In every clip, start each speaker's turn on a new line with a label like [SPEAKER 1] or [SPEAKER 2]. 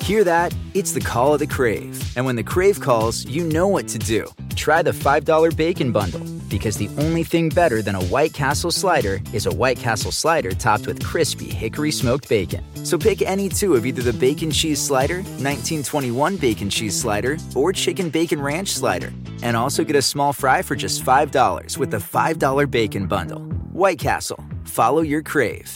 [SPEAKER 1] Hear that? It's the call of the Crave. And when the Crave calls, you know what to do. Try the $5 Bacon Bundle, because the only thing better than a White Castle slider is a White Castle slider topped with crispy hickory smoked bacon. So pick any two of either the Bacon Cheese Slider, 1921 Bacon Cheese Slider, or Chicken Bacon Ranch Slider. And also get a small fry for just $5 with the $5 Bacon Bundle. White Castle. Follow your Crave.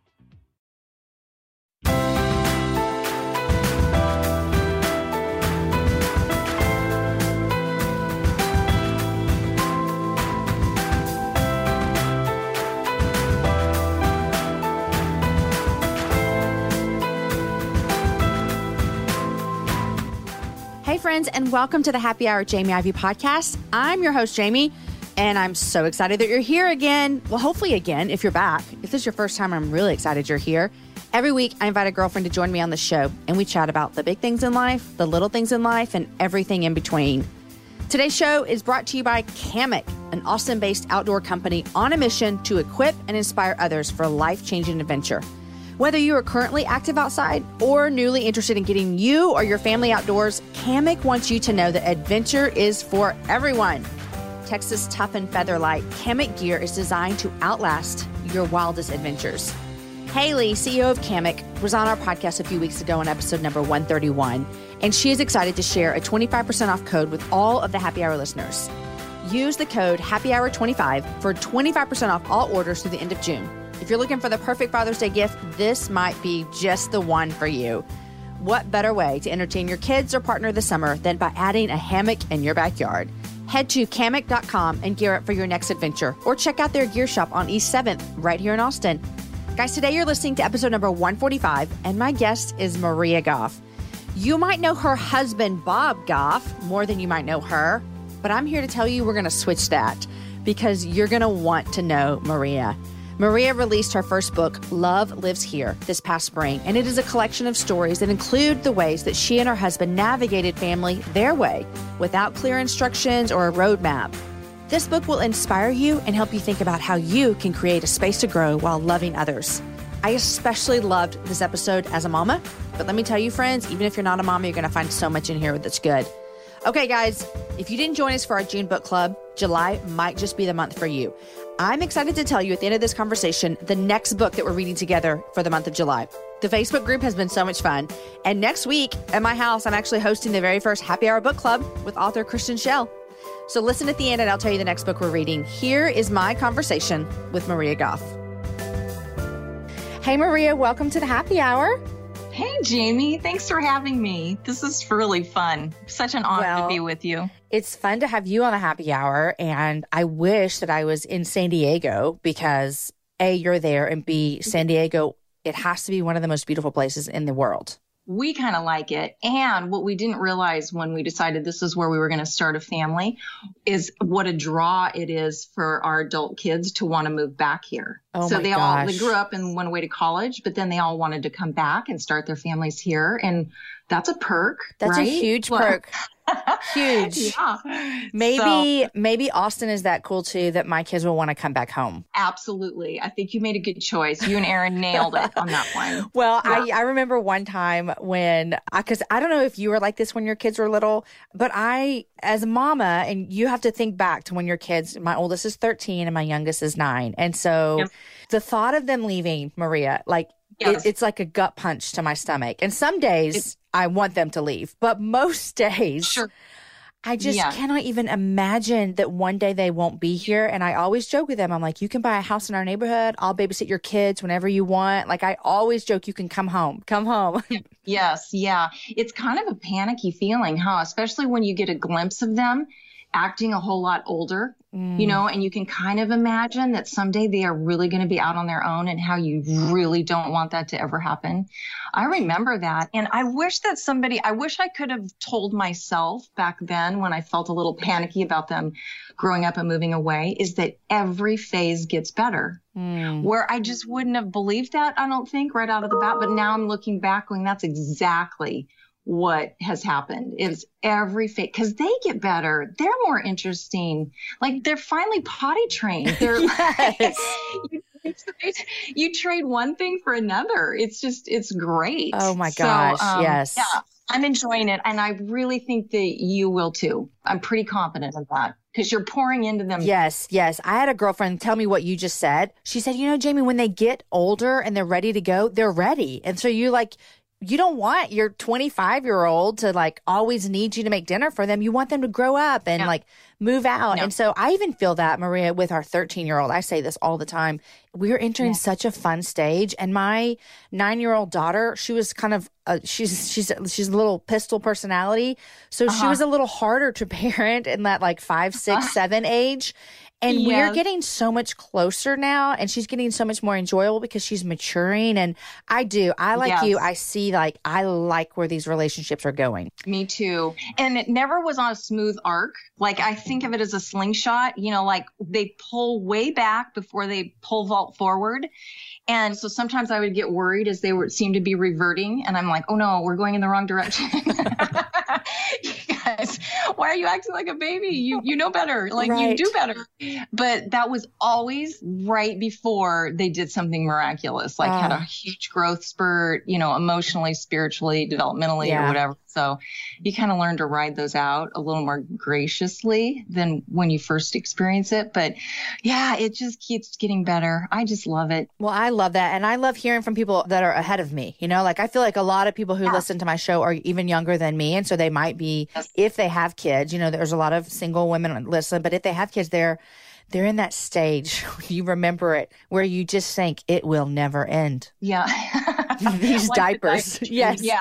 [SPEAKER 2] Hey friends, and welcome to the Happy Hour Jamie Ivey podcast. I'm your host, Jamie, and I'm so excited that you're here again. Well, hopefully again, if you're back. If this is your first time, I'm really excited you're here. Every week, I invite a girlfriend to join me on the show, and we chat about the big things in life, the little things in life, and everything in between. Today's show is brought to you by Kamek, an Austin-based outdoor company on a mission to equip and inspire others for a life-changing adventure. Whether you are currently active outside or newly interested in getting you or your family outdoors, Kamek wants you to know that adventure is for everyone. Texas Tough and Feather Light Kamek gear is designed to outlast your wildest adventures. Haley, CEO of Kamek, was on our podcast a few weeks ago on episode number 131, and she is excited to share a 25% off code with all of the Happy Hour listeners. Use the code HAPPYHOUR25 for 25% off all orders through the end of June. If you're looking for the perfect Father's Day gift, this might be just the one for you. What better way to entertain your kids or partner this summer than by adding a hammock in your backyard? Head to Kamek.com and gear up for your next adventure, or check out their gear shop on East 7th, right here in Austin. Guys, today you're listening to episode number 145, and my guest is Maria Goff. You might know her husband, Bob Goff, more than you might know her, but I'm here to tell you we're going to switch that because you're going to want to know Maria. Maria released her first book, Love Lives Here, this past spring, and it is a collection of stories that include the ways that she and her husband navigated family their way without clear instructions or a roadmap. This book will inspire you and help you think about how you can create a space to grow while loving others. I especially loved this episode as a mama, but let me tell you, friends, even if you're not a mama, you're going to find so much in here that's good. Okay, guys, if you didn't join us for our June book club, July might just be the month for you. I'm excited to tell you at the end of this conversation the next book that we're reading together for the month of July. The Facebook group has been so much fun. And next week at my house, I'm actually hosting the very first Happy Hour book club with author Kristen Schell. So listen at the end and I'll tell you the next book we're reading. Here is my conversation with Maria Goff. Hey, Maria, welcome to the Happy Hour.
[SPEAKER 3] Hey, Jamie. Thanks for having me. This is really fun. Such an honor to be with you.
[SPEAKER 2] It's fun to have you on the Happy Hour. And I wish that I was in San Diego because A, you're there, and B, San Diego, it has to be one of the most beautiful places in the world.
[SPEAKER 3] We kind of like it. And what we didn't realize when we decided this is where we were going to start a family is what a draw it is for our adult kids to want to move back here.
[SPEAKER 2] Oh,
[SPEAKER 3] so
[SPEAKER 2] my
[SPEAKER 3] they
[SPEAKER 2] gosh.
[SPEAKER 3] grew up and went away to college, but then they all wanted to come back and start their families here. And that's a perk.
[SPEAKER 2] That's
[SPEAKER 3] right?
[SPEAKER 2] a huge perk. Huge.
[SPEAKER 3] Yeah.
[SPEAKER 2] Maybe Austin is that cool too that my kids will want to come back home.
[SPEAKER 3] Absolutely. I think you made a good choice. You and Aaron nailed it on that one.
[SPEAKER 2] Well,
[SPEAKER 3] Yeah.
[SPEAKER 2] I remember one time when, because I don't know if you were like this when your kids were little, but I, as a mama, and you have to think back to when your kids, my oldest is 13 and my youngest is 9. And so
[SPEAKER 3] Yep.
[SPEAKER 2] the thought of them leaving, Maria, like
[SPEAKER 3] Yes.
[SPEAKER 2] it's like a gut punch to my stomach. And some days I want them to leave, but most days
[SPEAKER 3] Sure.
[SPEAKER 2] I just
[SPEAKER 3] Yeah.
[SPEAKER 2] cannot even imagine that one day they won't be here. And I always joke with them. I'm like, you can buy a house in our neighborhood. I'll babysit your kids whenever you want. Like I always joke, you can come home.
[SPEAKER 3] Yes. Yeah. It's kind of a panicky feeling, huh? Especially when you get a glimpse of them acting a whole lot older, you know, and you can kind of imagine that someday they are really going to be out on their own and how you really don't want that to ever happen. I remember that. And I wish I could have told myself back then when I felt a little panicky about them growing up and moving away is that every phase gets better. Where I just wouldn't have believed that, I don't think, right out of the bat. But now I'm looking back going, that's exactly what has happened is every phase, because they get better. They're more interesting. Like they're finally potty trained. They're
[SPEAKER 2] Yes.
[SPEAKER 3] You trade one thing for another. It's great.
[SPEAKER 2] Oh my gosh. Yes.
[SPEAKER 3] Yeah, I'm enjoying it. And I really think that you will too. I'm pretty confident of that because you're pouring into them.
[SPEAKER 2] Yes. I had a girlfriend tell me what you just said. She said, Jamie, when they get older and they're ready to go, they're ready. And so you don't want your 25-year-old to always need you to make dinner for them. You want them to grow up and move out. And so I even feel that, Maria, with our 13-year-old. I say this all the time. We're entering such a fun stage. And my 9-year-old daughter, she was kind of she's a little pistol personality. So she was a little harder to parent in that 5, 6, 7 age. And we're getting so much closer now, and she's getting so much more enjoyable because she's maturing. And I like you, I see I like where these relationships are going.
[SPEAKER 3] Me too. And it never was on a smooth arc. I think of it as a slingshot, they pull way back before they pole vault forward. And so sometimes I would get worried as they seem to be reverting. And I'm like, oh no, we're going in the wrong direction. You guys, why are you acting like a baby? You know better. You do better. But that was always right before they did something miraculous, had a huge growth spurt, emotionally, spiritually, developmentally, or whatever. So you kind of learn to ride those out a little more graciously than when you first experience it. But yeah, it just keeps getting better. I just love it.
[SPEAKER 2] Well, I love that. And I love hearing from people that are ahead of me. I feel like a lot of people who listen to my show are even younger than me. And so they might be, if they have kids, there's a lot of single women listen, but if they have kids, they're in that stage, you remember it, where you just think it will never end.
[SPEAKER 3] Yeah.
[SPEAKER 2] These diapers. Yes.
[SPEAKER 3] Yeah.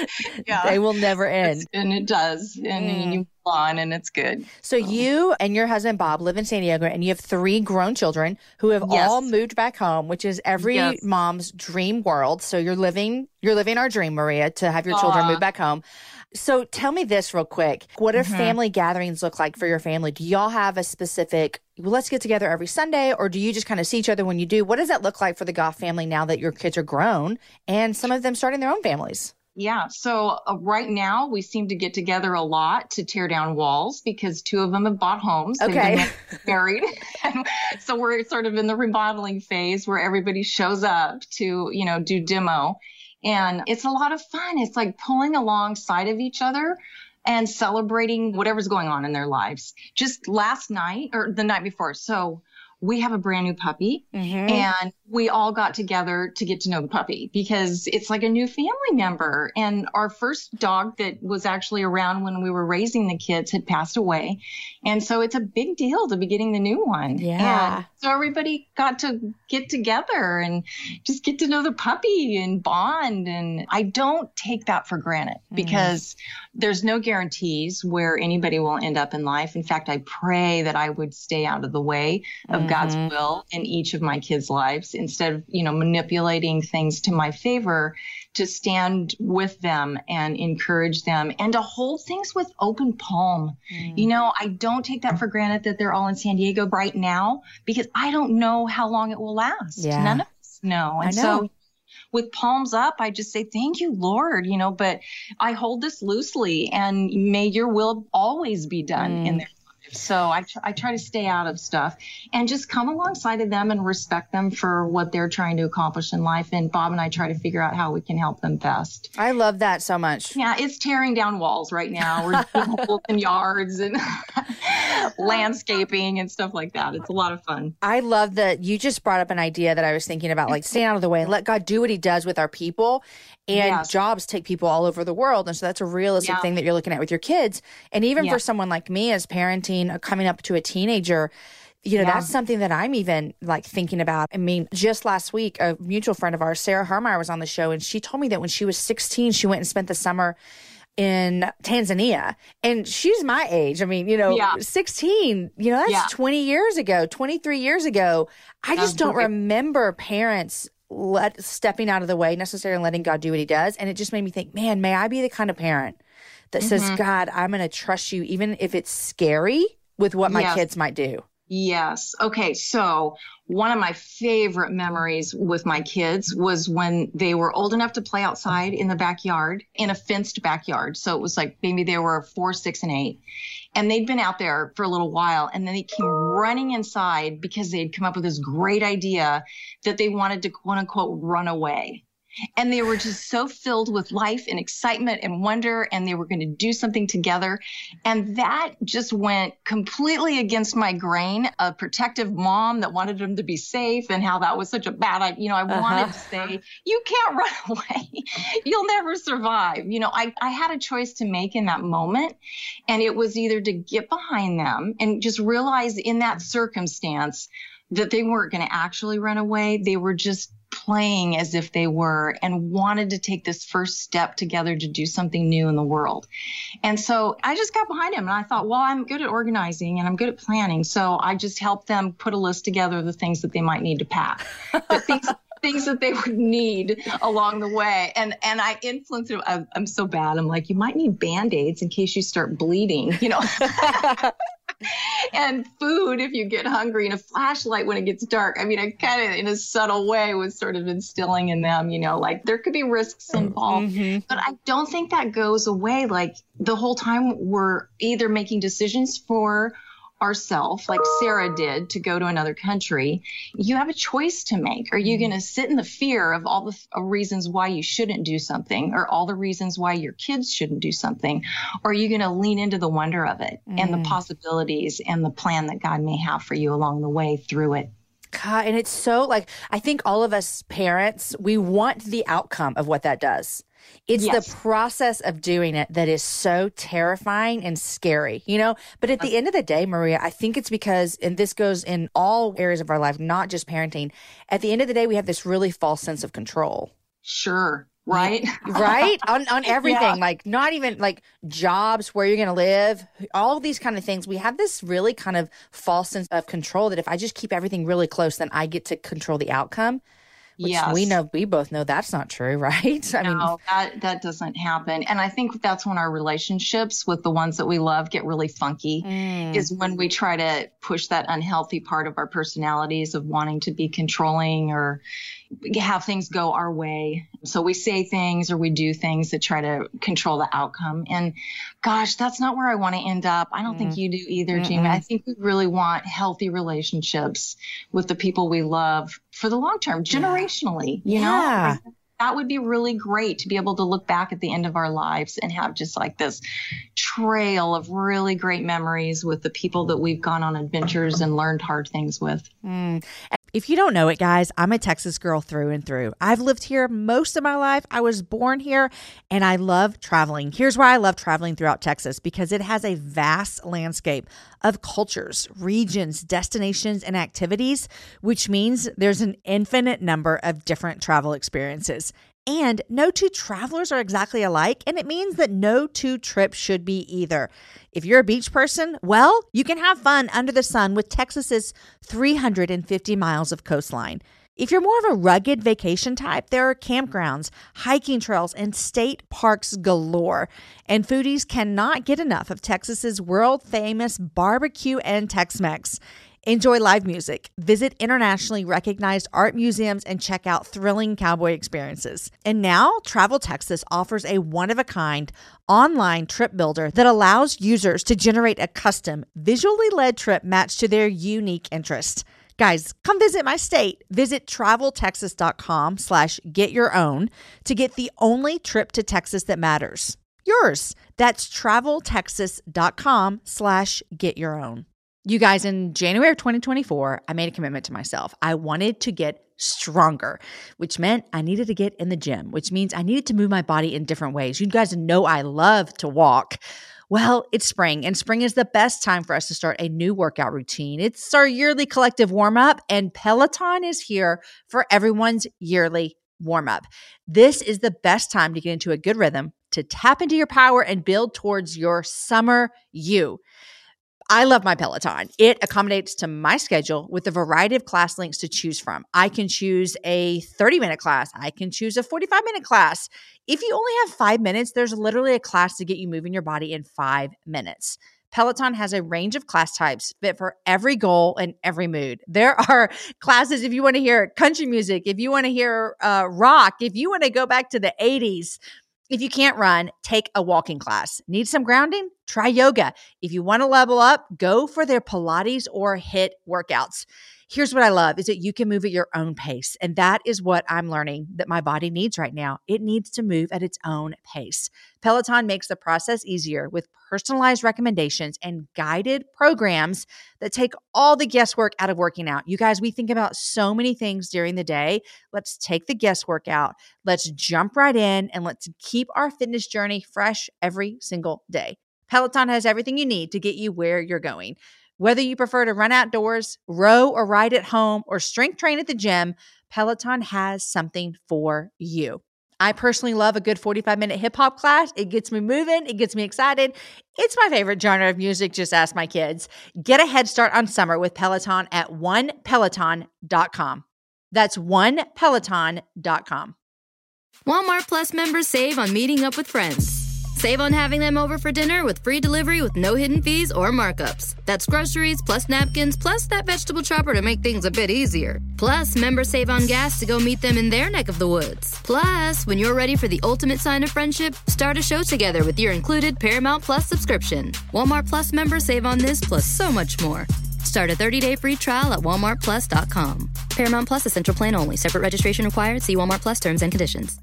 [SPEAKER 2] They will never end.
[SPEAKER 3] And it does. And you move on and it's good.
[SPEAKER 2] So you and your husband, Bob, live in San Diego, and you have 3 grown children who have all moved back home, which is every mom's dream world. So you're living our dream, Maria, to have your children move back home. So tell me this real quick. What do family gatherings look like for your family? Do y'all have a specific, let's get together every Sunday, or do you just kind of see each other when you do? What does that look like for the Goff family now that your kids are grown and some of them starting their own families?
[SPEAKER 3] Yeah. So right now we seem to get together a lot to tear down walls because 2 of them have bought homes.
[SPEAKER 2] Okay.
[SPEAKER 3] They've been married. And so we're sort of in the remodeling phase where everybody shows up to, do demo. And it's a lot of fun. It's like pulling alongside of each other and celebrating whatever's going on in their lives. Just last night or the night before. So we have a brand new puppy and we all got together to get to know the puppy because it's like a new family member. And our first dog that was actually around when we were raising the kids had passed away. And so it's a big deal to be getting the new one.
[SPEAKER 2] Yeah.
[SPEAKER 3] And so everybody got to get together and just get to know the puppy and bond. And I don't take that for granted because there's no guarantees where anybody will end up in life. In fact, I pray that I would stay out of the way of God's will in each of my kids' lives instead of, manipulating things to my favor, to stand with them and encourage them and to hold things with open palm. I don't take that for granted that they're all in San Diego right now because I don't know how long it will last.
[SPEAKER 2] Yeah.
[SPEAKER 3] None of us know. And so with palms up, I just say, thank you, Lord, but I hold this loosely and may your will always be done in their lives. So I try to stay out of stuff and just come alongside of them and respect them for what they're trying to accomplish in life. And Bob and I try to figure out how we can help them best.
[SPEAKER 2] I love that so much.
[SPEAKER 3] Yeah, it's tearing down walls right now. We're doing holes in yards and landscaping and stuff like that. It's a lot of fun.
[SPEAKER 2] I love that you just brought up an idea that I was thinking about, staying out of the way and let God do what he does with our people. And jobs take people all over the world. And so that's a realistic thing that you're looking at with your kids. And even for someone like me as parenting, coming up to a teenager, that's something that I'm even thinking about. I mean, just last week, a mutual friend of ours, Sarah Hermeyer, was on the show. And she told me that when she was 16, she went and spent the summer in Tanzania. And she's my age. I mean, 16, that's 20 years ago, 23 years ago. I just don't remember parents stepping out of the way necessarily, letting God do what he does. And it just made me think, man, may I be the kind of parent that says, God, I'm going to trust you even if it's scary with what my kids might do.
[SPEAKER 3] Yes. Okay. So one of my favorite memories with my kids was when they were old enough to play outside in the backyard, in a fenced backyard. So it was like maybe they were 4, 6, and 8. And they'd been out there for a little while. And then they came running inside because they'd come up with this great idea that they wanted to, quote unquote, run away. And they were just so filled with life and excitement and wonder, and they were going to do something together. And that just went completely against my grain, a protective mom that wanted them to be safe, and how that was such a bad idea. I wanted to say, you can't run away. You'll never survive. I had a choice to make in that moment. And it was either to get behind them and just realize in that circumstance that they weren't going to actually run away. They were just playing as if they were, and wanted to take this first step together to do something new in the world. And so I just got behind him, and I thought, well, I'm good at organizing and I'm good at planning. So I just helped them put a list together of the things that they might need to pack, things that they would need along the way. And I influenced them. I'm so bad. I'm like, you might need Band-Aids in case you start bleeding, and food if you get hungry, and a flashlight when it gets dark. I mean, I kind of, in a subtle way, was sort of instilling in them, like there could be risks involved. But I don't think that goes away. Like the whole time we're either making decisions for ourselves, like Sarah did, to go to another country. You have a choice to make. Are you going to sit in the fear of all the reasons why you shouldn't do something, or all the reasons why your kids shouldn't do something? Or are you going to lean into the wonder of it and the possibilities and the plan that God may have for you along the way through it?
[SPEAKER 2] God, and it's so I think all of us parents, we want the outcome of what that does. It's the process of doing it that is so terrifying and scary, But at the end of the day, Maria, I think it's because, and this goes in all areas of our life, not just parenting, at the end of the day, we have this really false sense of control.
[SPEAKER 3] Sure. Right.
[SPEAKER 2] Right. On everything, not even jobs, where you're going to live, all these kind of things. We have this really kind of false sense of control that if I just keep everything really close, then I get to control the outcome. Which we both know that's not true, right?
[SPEAKER 3] That doesn't happen. And I think that's when our relationships with the ones that we love get really funky, is when we try to push that unhealthy part of our personalities of wanting to be controlling or have things go our way. So we say things or we do things that try to control the outcome. And gosh, that's not where I want to end up. I don't think you do either, Jamie. I think we really want healthy relationships with the people we love for the long term, generationally, you know? That would be really great to be able to look back at the end of our lives and have just like this trail of really great memories with the people that we've gone on adventures and learned hard things with.
[SPEAKER 2] If you don't know it, guys, I'm a Texas girl through and through. I've lived here most of my life. I was born here, and I love traveling. Here's why I love traveling throughout Texas, because it has a vast landscape of cultures, regions, destinations, and activities, which means there's an infinite number of different travel experiences. And no two travelers are exactly alike, and it means that no two trips should be either. If you're a beach person, well, you can have fun under the sun with Texas's 350 miles of coastline. If you're more of a rugged vacation type, there are campgrounds, hiking trails, and state parks galore. And foodies cannot get enough of Texas's world-famous barbecue and Tex-Mex. Enjoy live music, visit internationally recognized art museums, and check out thrilling cowboy experiences. And now, Travel Texas offers a one-of-a-kind online trip builder that allows users to generate a custom, visually led trip matched to their unique interests. Guys, come visit my state. Visit traveltexas.com/getyourown to get the only trip to Texas that matters. Yours. That's traveltexas.com/getyourown. You guys, in January of 2024, I made a commitment to myself. I wanted to get stronger, which meant I needed to get in the gym, which means I needed to move my body in different ways. You guys know I love to walk. Well, it's spring, and spring is the best time for us to start a new workout routine. It's our yearly collective warm-up, and Peloton is here for everyone's yearly warm-up. This is the best time to get into a good rhythm, to tap into your power and build towards your summer you. I love my Peloton. It accommodates to my schedule with a variety of class links to choose from. I can choose a 30-minute class. I can choose a 45-minute class. If you only have 5 minutes, there's literally a class to get you moving your body in 5 minutes. Peloton has a range of class types fit for every goal and every mood. There are classes if you want to hear country music, if you want to hear rock, if you want to go back to the 80s. If you can't run, take a walking class. Need some grounding? Try yoga. If you want to level up, go for their Pilates or HIIT workouts. Here's what I love is that you can move at your own pace. And that is what I'm learning that my body needs right now. It needs to move at its own pace. Peloton makes the process easier with personalized recommendations and guided programs that take all the guesswork out of working out. You guys, we think about so many things during the day. Let's take the guesswork out. Let's jump right in and let's keep our fitness journey fresh every single day. Peloton has everything you need to get you where you're going. Whether you prefer to run outdoors, row or ride at home, or strength train at the gym, Peloton has something for you. I personally love a good 45-minute hip hop class. It gets me moving. It gets me excited. It's my favorite genre of music. Just ask my kids. Get a head start on summer with Peloton at onepeloton.com. That's onepeloton.com.
[SPEAKER 4] Walmart Plus members save on meeting up with friends. Save on having them over for dinner with free delivery with no hidden fees or markups. That's groceries plus napkins plus that vegetable chopper to make things a bit easier. Plus, members save on gas to go meet them in their neck of the woods. Plus, when you're ready for the ultimate sign of friendship, start a show together with your included Paramount Plus subscription. Walmart Plus members save on this plus so much more. Start a 30-day free trial at walmartplus.com. Paramount Plus Essential Plan only. Separate registration required. See Walmart Plus terms and conditions.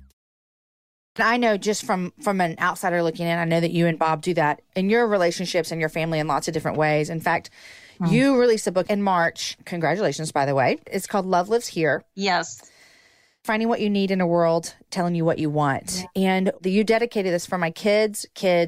[SPEAKER 2] I know just from an outsider looking in, I know that you and Bob do that in your relationships and your family in lots of different ways. In fact, you released a book in March. Congratulations, by the way. It's called Love Lives Here.
[SPEAKER 3] Yes.
[SPEAKER 2] Finding what you need in a world, telling you what you want. Yeah. And you dedicated this for my kids.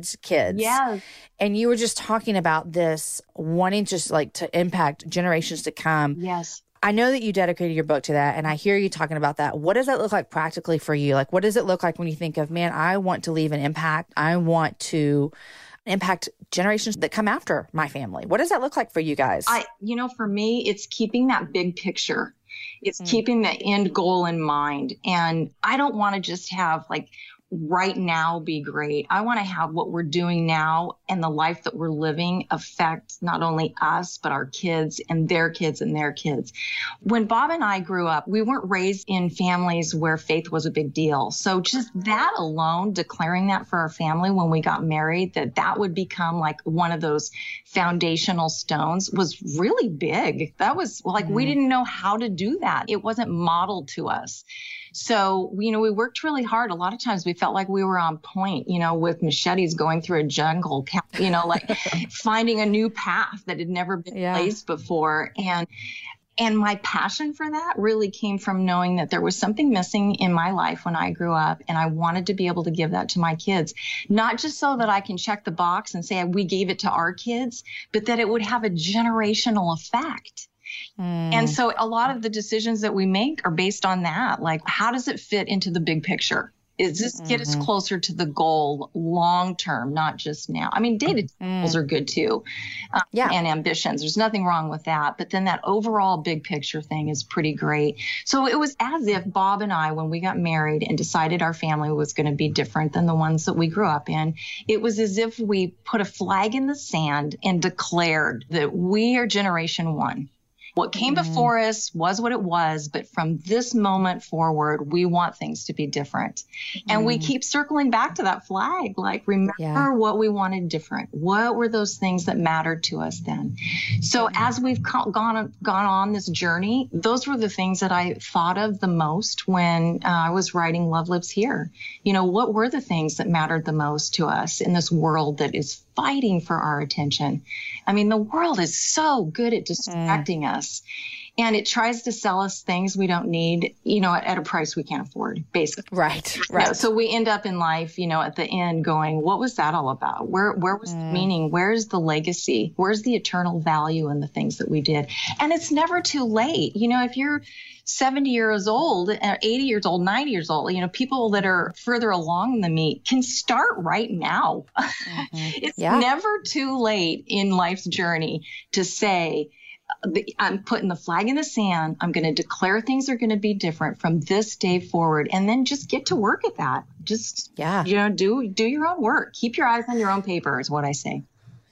[SPEAKER 3] Yes.
[SPEAKER 2] And you were just talking about this, wanting just like to impact generations to come.
[SPEAKER 3] Yes.
[SPEAKER 2] I know that you dedicated your book to that, and I hear you talking about that. What does that look like practically for you? Like, what does it look like when you think of, man, I want to leave an impact. I want to impact generations that come after my family. What does that look like for you guys?
[SPEAKER 3] For me, it's keeping that big picture. It's keeping the end goal in mind. And I don't want to just have like right now be great. I want to have what we're doing now and the life that we're living affect not only us, but our kids and their kids and their kids. When Bob and I grew up, we weren't raised in families where faith was a big deal. So just that alone, declaring that for our family when we got married, that would become like one of those foundational stones was really big. That was like, we didn't know how to do that. It wasn't modeled to us. So, we worked really hard. A lot of times we felt like we were on point, with machetes going through a jungle, like finding a new path that had never been placed before. And my passion for that really came from knowing that there was something missing in my life when I grew up, and I wanted to be able to give that to my kids, not just so that I can check the box and say we gave it to our kids, but that it would have a generational effect. And so a lot of the decisions that we make are based on that. Like, how does it fit into the big picture? Is this get us closer to the goal long term, not just now? I mean, day-to-day goals are good too, and ambitions. There's nothing wrong with that. But then that overall big picture thing is pretty great. So it was as if Bob and I, when we got married and decided our family was going to be different than the ones that we grew up in, it was as if we put a flag in the sand and declared that we are generation one. What came before us was what it was, but from this moment forward, we want things to be different. And we keep circling back to that flag, like, remember what we wanted different. What were those things that mattered to us then? So as we've gone on this journey, those were the things that I thought of the most when I was writing Love Lives Here. What were the things that mattered the most to us in this world that is fighting for our attention? I mean, the world is so good at distracting us, and it tries to sell us things we don't need, at a price we can't afford, basically.
[SPEAKER 2] Right.
[SPEAKER 3] So we end up in life, at the end going, what was that all about? Where was the meaning? Where's the legacy? Where's the eternal value in the things that we did? And it's never too late. If you're 70 years old, 80 years old, 90 years old, people that are further along than me can start right now. It's never too late in life's journey to say, I'm putting the flag in the sand. I'm going to declare things are going to be different from this day forward, and then just get to work at that. Just, do your own work. Keep your eyes on your own paper is what I say.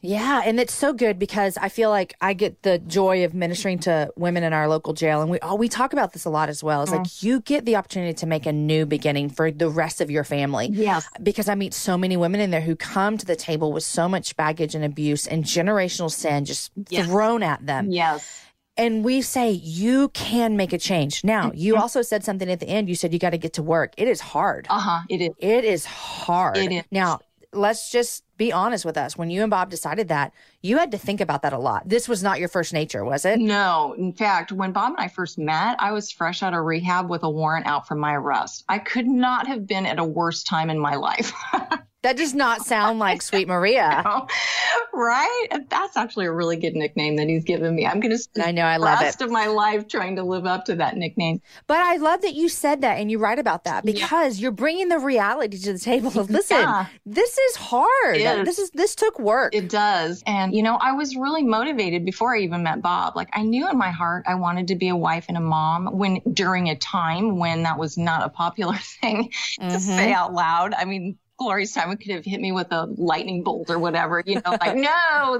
[SPEAKER 2] Yeah. And it's so good because I feel like I get the joy of ministering to women in our local jail. And we talk about this a lot as well. It's like you get the opportunity to make a new beginning for the rest of your family.
[SPEAKER 3] Yes.
[SPEAKER 2] Because I meet so many women in there who come to the table with so much baggage and abuse and generational sin just thrown at them.
[SPEAKER 3] Yes.
[SPEAKER 2] And we say, you can make a change. Now, you also said something at the end. You said you got to get to work. It is hard.
[SPEAKER 3] It is.
[SPEAKER 2] It is hard.
[SPEAKER 3] It is.
[SPEAKER 2] Now, let's just be honest with us. When you and Bob decided that, you had to think about that a lot. This was not your first nature, was it?
[SPEAKER 3] No. In fact, when Bob and I first met, I was fresh out of rehab with a warrant out for my arrest. I could not have been at a worse time in my life.
[SPEAKER 2] That does not sound like Sweet Maria.
[SPEAKER 3] No. Right? That's actually a really good nickname that he's given me. I'm going to spend
[SPEAKER 2] I love
[SPEAKER 3] the rest of my life trying to live up to that nickname.
[SPEAKER 2] But I love that you said that and you write about that because you're bringing the reality to the table of, listen, this is hard. This took work.
[SPEAKER 3] It does. And, I was really motivated before I even met Bob. Like, I knew in my heart I wanted to be a wife and a mom during a time when that was not a popular thing to say out loud. I mean, Gloria Steinem could have hit me with a lightning bolt or whatever, like, no,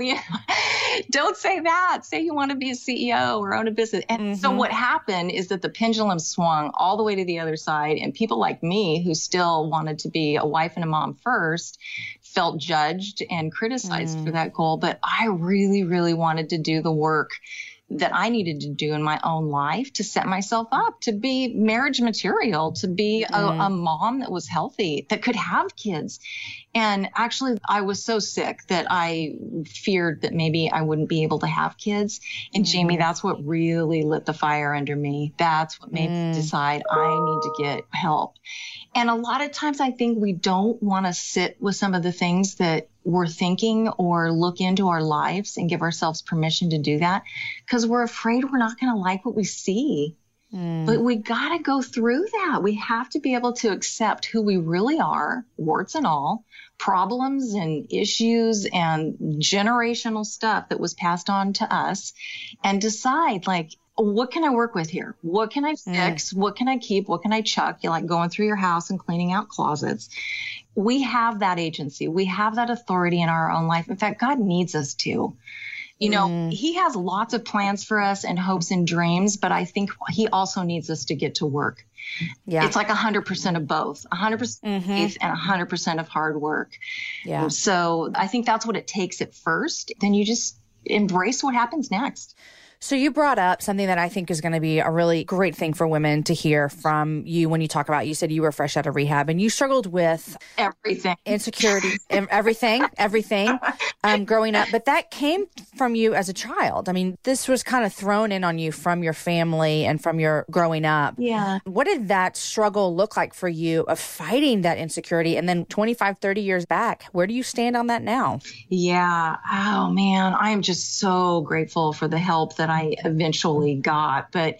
[SPEAKER 3] don't say that. Say you want to be a CEO or own a business. And so what happened is that the pendulum swung all the way to the other side. And people like me who still wanted to be a wife and a mom first felt judged and criticized for that goal. But I really, really wanted to do the work that I needed to do in my own life to set myself up to be marriage material, to be a mom that was healthy, that could have kids. And actually, I was so sick that I feared that maybe I wouldn't be able to have kids. And Jamie, that's what really lit the fire under me. That's what made me decide I need to get help. And a lot of times I think we don't want to sit with some of the things that we're thinking or look into our lives and give ourselves permission to do that because we're afraid we're not going to like what we see. But we got to go through that. We have to be able to accept who we really are, warts and all, problems and issues and generational stuff that was passed on to us, and decide, like, what can I work with here? What can I fix? What can I keep? What can I chuck? You're like going through your house and cleaning out closets. We have that agency. We have that authority in our own life. In fact, God needs us to. He has lots of plans for us and hopes and dreams, but I think he also needs us to get to work. Yeah. It's like 100% of both, 100% faith and 100% of hard work. Yeah. So I think that's what it takes at first. Then you just embrace what happens next.
[SPEAKER 2] So you brought up something that I think is going to be a really great thing for women to hear from you when you talk about, you said you were fresh out of rehab and you struggled with
[SPEAKER 3] everything,
[SPEAKER 2] insecurity, everything, growing up. But that came from you as a child. I mean, this was kind of thrown in on you from your family and from your growing up.
[SPEAKER 3] Yeah.
[SPEAKER 2] What did that struggle look like for you of fighting that insecurity? And then 25, 30 years back, where do you stand on that now?
[SPEAKER 3] Yeah. Oh, man. I am just so grateful for the help that I eventually got. But,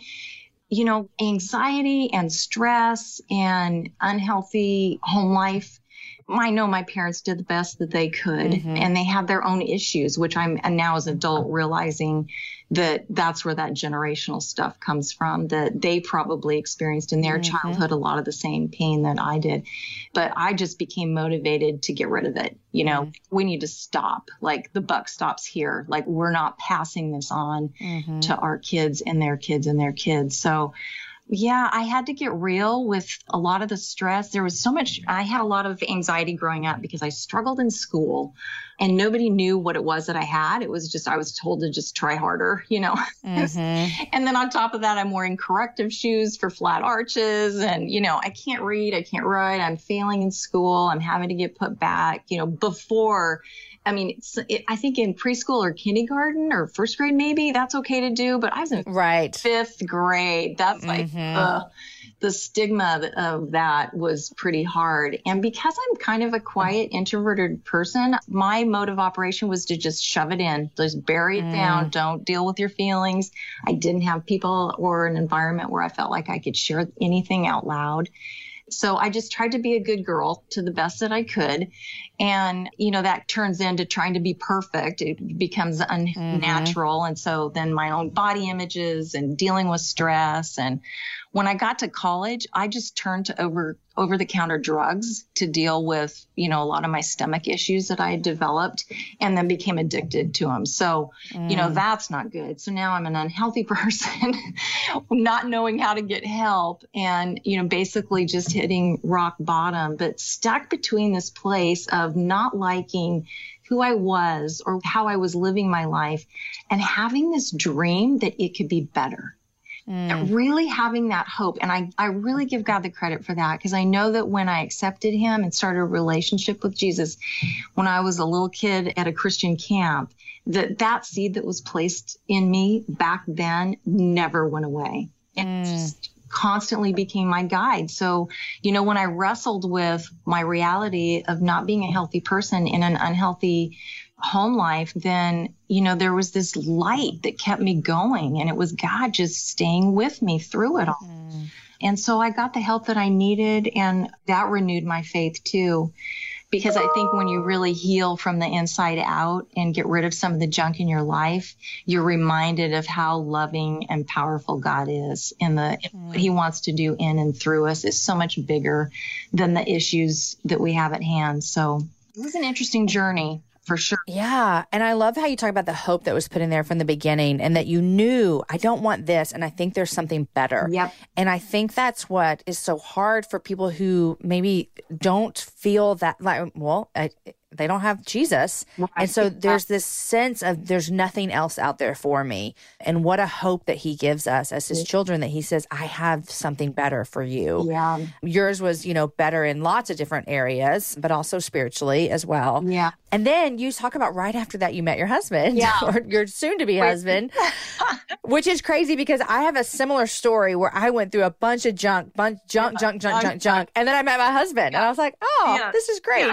[SPEAKER 3] anxiety and stress and unhealthy home life, I know my parents did the best that they could, and they have their own issues, which I'm now as an adult realizing that that's where that generational stuff comes from, that they probably experienced in their childhood a lot of the same pain that I did. But I just became motivated to get rid of it. We need to stop. Like, the buck stops here. Like, we're not passing this on to our kids and their kids and their kids. So yeah, I had to get real with a lot of the stress. There was so much, I had a lot of anxiety growing up because I struggled in school and nobody knew what it was that I had. It was just, I was told to just try harder, And then on top of that, I'm wearing corrective shoes for flat arches and, I can't read, I can't write, I'm failing in school, I'm having to get put back, before. I mean, I think in preschool or kindergarten or first grade, maybe that's okay to do. But I was in fifth grade. That's like the stigma of that was pretty hard. And because I'm kind of a quiet, introverted person, my mode of operation was to just shove it in, just bury it down. Don't deal with your feelings. I didn't have people or an environment where I felt like I could share anything out loud. So I just tried to be a good girl to the best that I could. And, that turns into trying to be perfect. It becomes unnatural. And so then my own body images and dealing with stress and When I got to college, I just turned to over-the-counter drugs to deal with, a lot of my stomach issues that I had developed, and then became addicted to them. So, that's not good. So now I'm an unhealthy person, not knowing how to get help, and, basically just hitting rock bottom, but stuck between this place of not liking who I was or how I was living my life, and having this dream that it could be better. Really having that hope. And I really give God the credit for that, because I know that when I accepted him and started a relationship with Jesus, when I was a little kid at a Christian camp, that seed that was placed in me back then never went away. It just constantly became my guide. So, when I wrestled with my reality of not being a healthy person in an unhealthy home life, then, there was this light that kept me going, and it was God just staying with me through it all. And so I got the help that I needed, and that renewed my faith too, because I think when you really heal from the inside out and get rid of some of the junk in your life, you're reminded of how loving and powerful God is, and what he wants to do in and through us is so much bigger than the issues that we have at hand. So it was an interesting journey. For sure.
[SPEAKER 2] Yeah. And I love how you talk about the hope that was put in there from the beginning, and that you knew, I don't want this, and I think there's something better.
[SPEAKER 3] Yep.
[SPEAKER 2] And I think that's what is so hard for people who maybe don't feel that, they don't have Jesus. Right. And so there's this sense of there's nothing else out there for me. And what a hope that he gives us as his children, that he says, I have something better for you.
[SPEAKER 3] Yeah.
[SPEAKER 2] Yours was, better in lots of different areas, but also spiritually as well.
[SPEAKER 3] Yeah.
[SPEAKER 2] And then you talk about right after that, you met your husband, or your soon-to-be husband, which is crazy, because I have a similar story where I went through a bunch of junk. And then I met my husband, and I was like, this is great.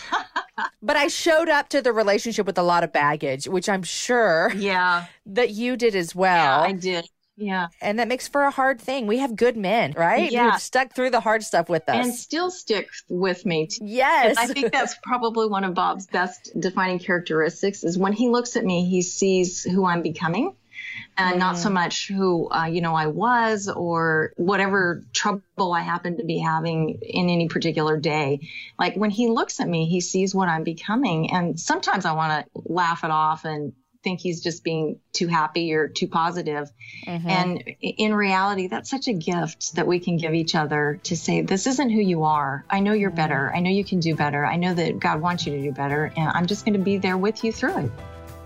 [SPEAKER 2] But I showed up to the relationship with a lot of baggage, which I'm sure that you did as well.
[SPEAKER 3] Yeah, I did. Yeah.
[SPEAKER 2] And that makes for a hard thing. We have good men, right?
[SPEAKER 3] Yeah.
[SPEAKER 2] Who've stuck through the hard stuff with us.
[SPEAKER 3] And still stick with me.
[SPEAKER 2] Yes.
[SPEAKER 3] I think that's probably one of Bob's best defining characteristics, is when he looks at me, he sees who I'm becoming. And not so much who, I was, or whatever trouble I happen to be having in any particular day. Like when he looks at me, he sees what I'm becoming. And sometimes I want to laugh it off and think he's just being too happy or too positive. And in reality, that's such a gift that we can give each other, to say, this isn't who you are. I know you're better. I know you can do better. I know that God wants you to do better. And I'm just going to be there with you through it.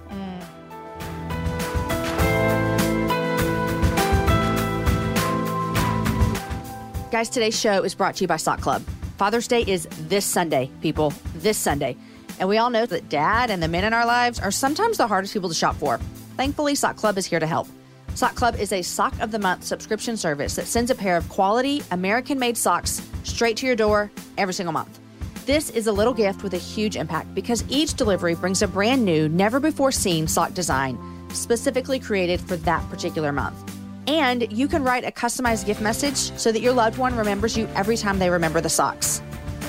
[SPEAKER 2] Guys, today's show is brought to you by Sock Club. Father's Day is this Sunday, people, this Sunday. And we all know that dad and the men in our lives are sometimes the hardest people to shop for. Thankfully, Sock Club is here to help. Sock Club is a Sock of the Month subscription service that sends a pair of quality, American-made socks straight to your door every single month. This is a little gift with a huge impact, because each delivery brings a brand new, never-before-seen sock design specifically created for that particular month. And you can write a customized gift message so that your loved one remembers you every time they remember the socks.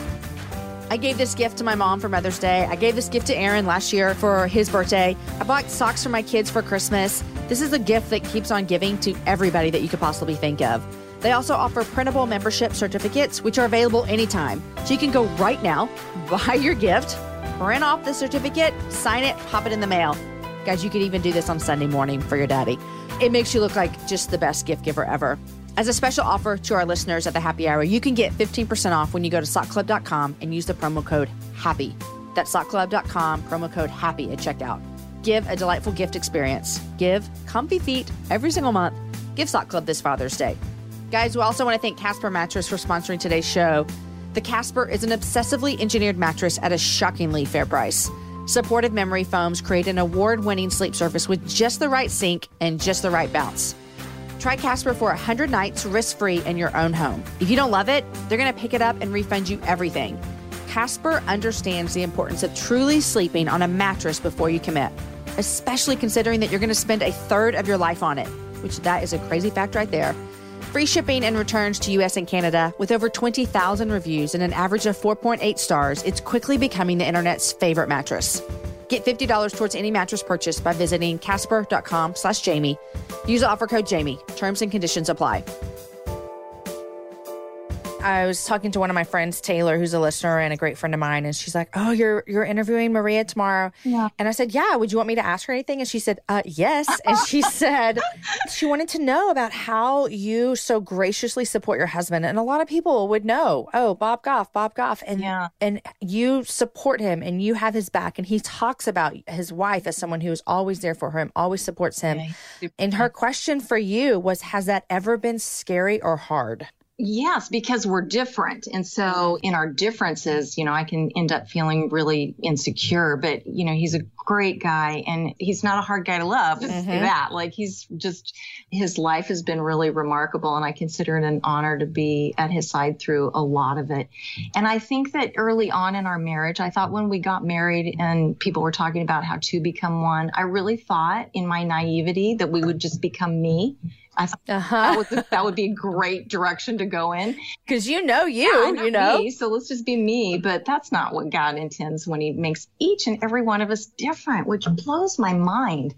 [SPEAKER 2] I gave this gift to my mom for Mother's Day. I gave this gift to Aaron last year for his birthday. I bought socks for my kids for Christmas. This is a gift that keeps on giving to everybody that you could possibly think of. They also offer printable membership certificates, which are available anytime. So you can go right now, buy your gift, print off the certificate, sign it, pop it in the mail. Guys, you could even do this on Sunday morning for your daddy. It makes you look like just the best gift giver ever. As a special offer to our listeners at the Happy Hour, you can get 15% off when you go to sockclub.com and use the promo code HAPPY. That's sockclub.com, promo code HAPPY at checkout. Give a delightful gift experience. Give comfy feet every single month. Give Sock Club this Father's Day. Guys, we also want to thank Casper Mattress for sponsoring today's show. The Casper is an obsessively engineered mattress at a shockingly fair price. Supportive memory foams create an award-winning sleep surface with just the right sink and just the right bounce. Try Casper for 100 nights risk-free in your own home. If you don't love it, they're going to pick it up and refund you everything. Casper understands the importance of truly sleeping on a mattress before you commit, especially considering that you're going to spend a third of your life on it, which that is a crazy fact right there. Free shipping and returns to U.S. and Canada. With over 20,000 reviews and an average of 4.8 stars, it's quickly becoming the internet's favorite mattress. Get $50 towards any mattress purchase by visiting casper.com/Jamie. Use the offer code Jamie. Terms and conditions apply. I was talking to one of my friends, Taylor, who's a listener and a great friend of mine. And she's like, oh, you're interviewing Maria tomorrow.
[SPEAKER 3] Yeah.
[SPEAKER 2] And I said, yeah, would you want me to ask her anything? And she said, yes. And she said she wanted to know about how you so graciously support your husband. And a lot of people would know, oh, Bob Goff. And you support him and you have his back. And he talks about his wife as someone who is always there for him, always supports him. And her question for you was, has that ever been scary or hard?
[SPEAKER 3] Yes, because we're different. And so in our differences, I can end up feeling really insecure, but, he's a great guy and he's not a hard guy to love. Let's say that. Like his life has been really remarkable. And I consider it an honor to be at his side through a lot of it. And I think that early on in our marriage, I thought when we got married and people were talking about how two become one, I really thought in my naivety that we would just become me. I thought that would be a great direction to go in.
[SPEAKER 2] Because you.
[SPEAKER 3] Me, so let's just be me. But that's not what God intends when he makes each and every one of us different, which blows my mind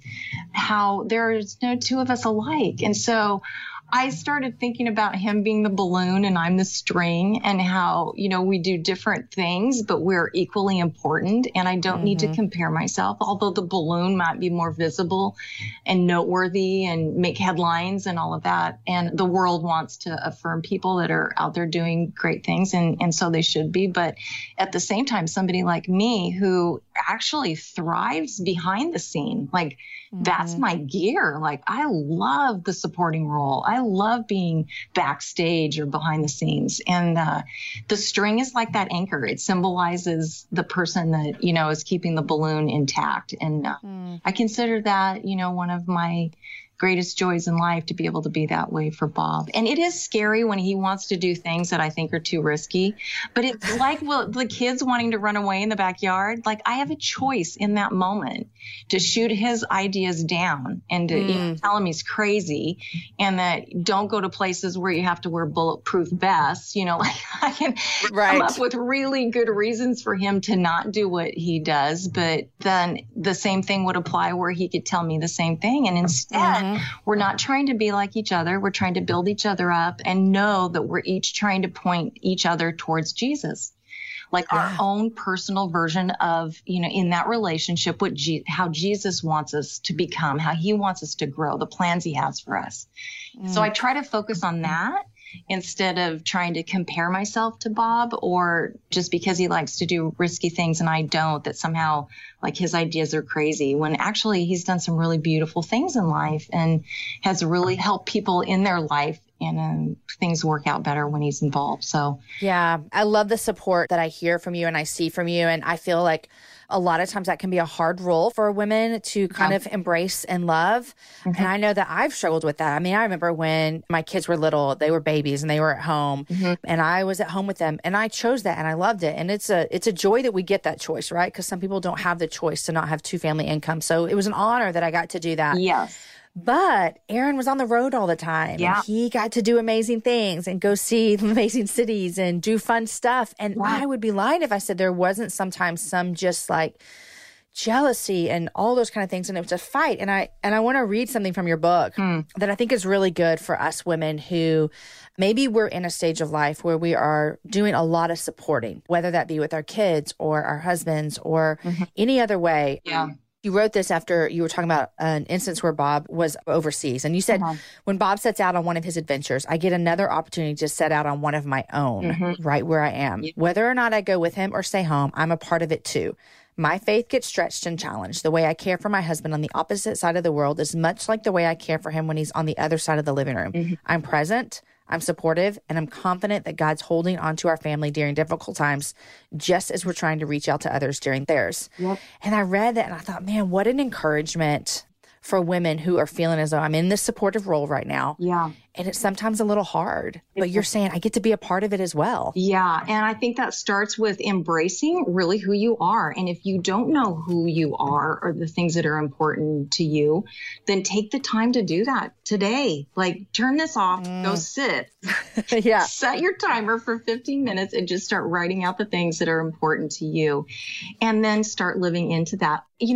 [SPEAKER 3] how there's no two of us alike. And so I started thinking about him being the balloon and I'm the string and how, we do different things, but we're equally important. And I don't need to compare myself, although the balloon might be more visible and noteworthy and make headlines and all of that. And the world wants to affirm people that are out there doing great things. And so they should be. But at the same time, somebody like me who actually thrives behind the scene, like that's my gear. Like I love the supporting role. I love being backstage or behind the scenes. And the string is like that anchor. It symbolizes the person that, is keeping the balloon intact. And I consider that, one of my greatest joys in life to be able to be that way for Bob. And it is scary when he wants to do things that I think are too risky, but it's like the kids wanting to run away in the backyard. Like I have a choice in that moment to shoot his ideas down and to tell him he's crazy and that don't go to places where you have to wear bulletproof vests. Like I can come up with really good reasons for him to not do what he does, but then the same thing would apply where he could tell me the same thing. And instead, we're not trying to be like each other. We're trying to build each other up and know that we're each trying to point each other towards Jesus. Like our own personal version of, in that relationship, how Jesus wants us to become, how he wants us to grow, the plans he has for us. So I try to focus on that instead of trying to compare myself to Bob or just because he likes to do risky things and I don't, that somehow like his ideas are crazy when actually he's done some really beautiful things in life and has really helped people in their life and things work out better when he's involved. So, yeah,
[SPEAKER 2] I love the support that I hear from you and I see from you. And I feel like a lot of times that can be a hard role for women to kind of embrace and love. And I know that I've struggled with that. I mean, I remember when my kids were little, they were babies and they were at home and I was at home with them and I chose that and I loved it. And it's a joy that we get that choice, right? Because some people don't have the choice to not have two family income. So it was an honor that I got to do that.
[SPEAKER 3] Yes.
[SPEAKER 2] But Aaron was on the road all the time. Yeah. And he got to do amazing things and go see amazing cities and do fun stuff. And I would be lying if I said there wasn't sometimes some just like jealousy and all those kind of things. And it was a fight. And I want to read something from your book that I think is really good for us women who maybe we're in a stage of life where we are doing a lot of supporting, whether that be with our kids or our husbands or any other way.
[SPEAKER 3] Yeah.
[SPEAKER 2] You wrote this after you were talking about an instance where Bob was overseas. And you said, when Bob sets out on one of his adventures, I get another opportunity to set out on one of my own, right where I am. Yeah. Whether or not I go with him or stay home, I'm a part of it too. My faith gets stretched and challenged. The way I care for my husband on the opposite side of the world is much like the way I care for him when he's on the other side of the living room. I'm present, I'm supportive, and I'm confident that God's holding on to our family during difficult times, just as we're trying to reach out to others during theirs. Yep. And I read that and I thought, man, what an encouragement for women who are feeling as though I'm in this supportive role right now.
[SPEAKER 3] Yeah.
[SPEAKER 2] And it's sometimes a little hard, but you're saying I get to be a part of it as well.
[SPEAKER 3] Yeah. And I think that starts with embracing really who you are. And if you don't know who you are or the things that are important to you, then take the time to do that today. Like turn this off, go sit.
[SPEAKER 2] Yeah.
[SPEAKER 3] Set your timer for 15 minutes and just start writing out the things that are important to you. And then start living into that.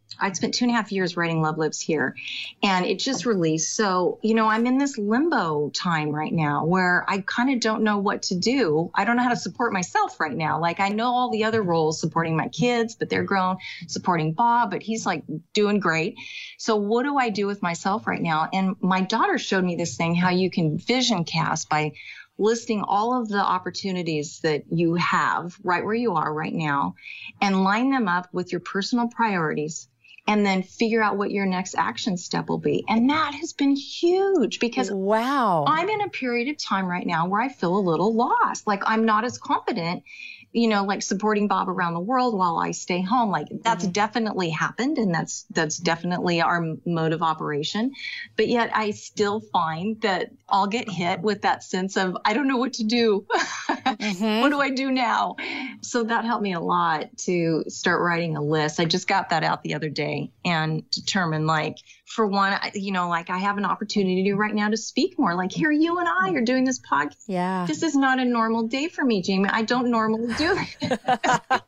[SPEAKER 3] I spent 2.5 years writing Love Lives Here, and it just released. So, I'm in this limbo time right now where I kind of don't know what to do. I don't know how to support myself right now. Like, I know all the other roles, supporting my kids, but they're grown, supporting Bob, but he's like doing great. So what do I do with myself right now? And my daughter showed me this thing, how you can vision cast by listing all of the opportunities that you have right where you are right now and line them up with your personal priorities, and then figure out what your next action step will be. And that has been huge because I'm in a period of time right now where I feel a little lost. Like, I'm not as confident, like supporting Bob around the world while I stay home. Like, that's definitely happened, and that's definitely our mode of operation. But yet I still find that I'll get hit with that sense of, I don't know what to do. What do I do now? So that helped me a lot to start writing a list. I just got that out the other day and determined, like, for one, like, I have an opportunity right now to speak more. Like, here you and I are doing this podcast.
[SPEAKER 2] Yeah.
[SPEAKER 3] This is not a normal day for me, Jamie. I don't normally do it. But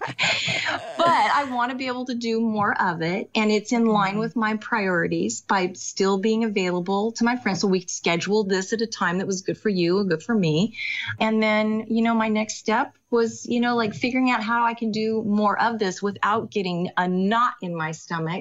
[SPEAKER 3] I want to be able to do more of it. And it's in line with my priorities by still being available to my friends. So we scheduled this at a time that was good for you and good for me. And then, my next step was, like, figuring out how I can do more of this without getting a knot in my stomach.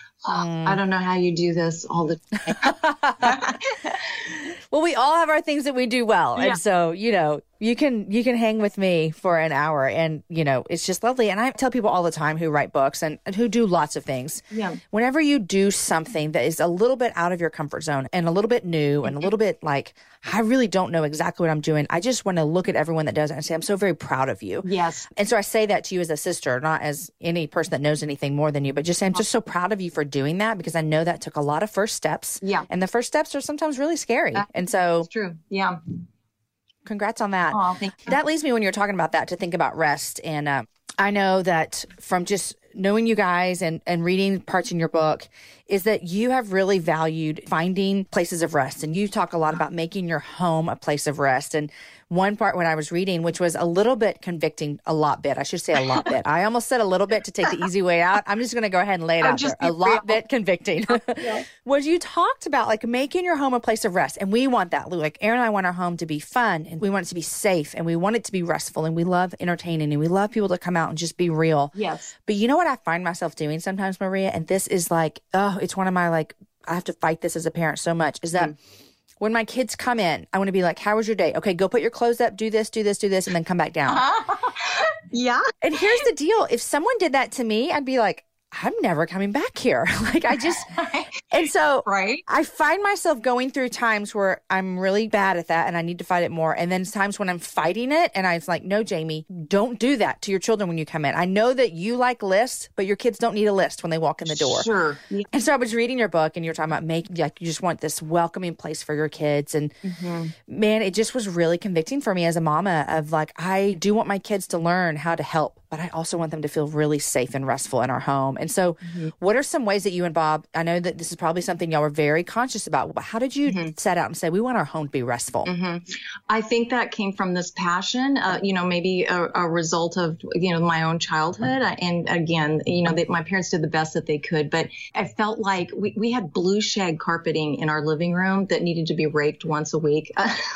[SPEAKER 3] I don't know how you do this all the time.
[SPEAKER 2] Well, we all have our things that we do well. Yeah. And so, you can hang with me for an hour, and, it's just lovely. And I tell people all the time who write books and who do lots of things. Yeah. Whenever you do something that is a little bit out of your comfort zone and a little bit new and a little bit like, I really don't know exactly what I'm doing, I just want to look at everyone that does it and say, I'm so very proud of you.
[SPEAKER 3] Yes.
[SPEAKER 2] And so I say that to you as a sister, not as any person that knows anything more than you, but just say, I'm just so proud of you for doing that, because I know that took a lot of first steps.
[SPEAKER 3] Yeah.
[SPEAKER 2] And the first steps are sometimes really scary. And so
[SPEAKER 3] it's true. Yeah.
[SPEAKER 2] Congrats on that.
[SPEAKER 3] Oh, thank you.
[SPEAKER 2] That leads me, when you're talking about that, to think about rest. And I know that from just knowing you guys and reading parts in your book is that you have really valued finding places of rest. And you talk a lot about making your home a place of rest. And one part when I was reading, which was a little bit convicting, a lot bit. I should say a lot bit. I almost said a little bit to take the easy way out. I'm just going to go ahead and lay it out there. A lot bit convicting. Yeah. Was you talked about, like, making your home a place of rest. And we want that, Lou. Like, Aaron and I want our home to be fun, and we want it to be safe, and we want it to be restful, and we love entertaining, and we love people to come out and just be real.
[SPEAKER 3] Yes.
[SPEAKER 2] But you know what I find myself doing sometimes, Maria? And this is like, it's one of my, like, I have to fight this as a parent so much, is that when my kids come in, I want to be like, how was your day? Okay, go put your clothes up, do this, and then come back down.
[SPEAKER 3] Yeah.
[SPEAKER 2] And here's the deal. If someone did that to me, I'd be like, I'm never coming back here. Like, I just, and so I find myself going through times where I'm really bad at that and I need to fight it more. And then times when I'm fighting it and I was like, no, Jamie, don't do that to your children when you come in. I know that you like lists, but your kids don't need a list when they walk in the door.
[SPEAKER 3] Sure. Yeah.
[SPEAKER 2] And so I was reading your book, and you're talking about making, like, you just want this welcoming place for your kids. And man, it just was really convicting for me as a mama of, like, I do want my kids to learn how to help, but I also want them to feel really safe and restful in our home. And so what are some ways that you and Bob, I know that this is probably something y'all were very conscious about, but how did you set out and say, we want our home to be restful?
[SPEAKER 3] I think that came from this passion, maybe a result of, my own childhood. And again, my parents did the best that they could, but I felt like we had blue shag carpeting in our living room that needed to be raked once a week.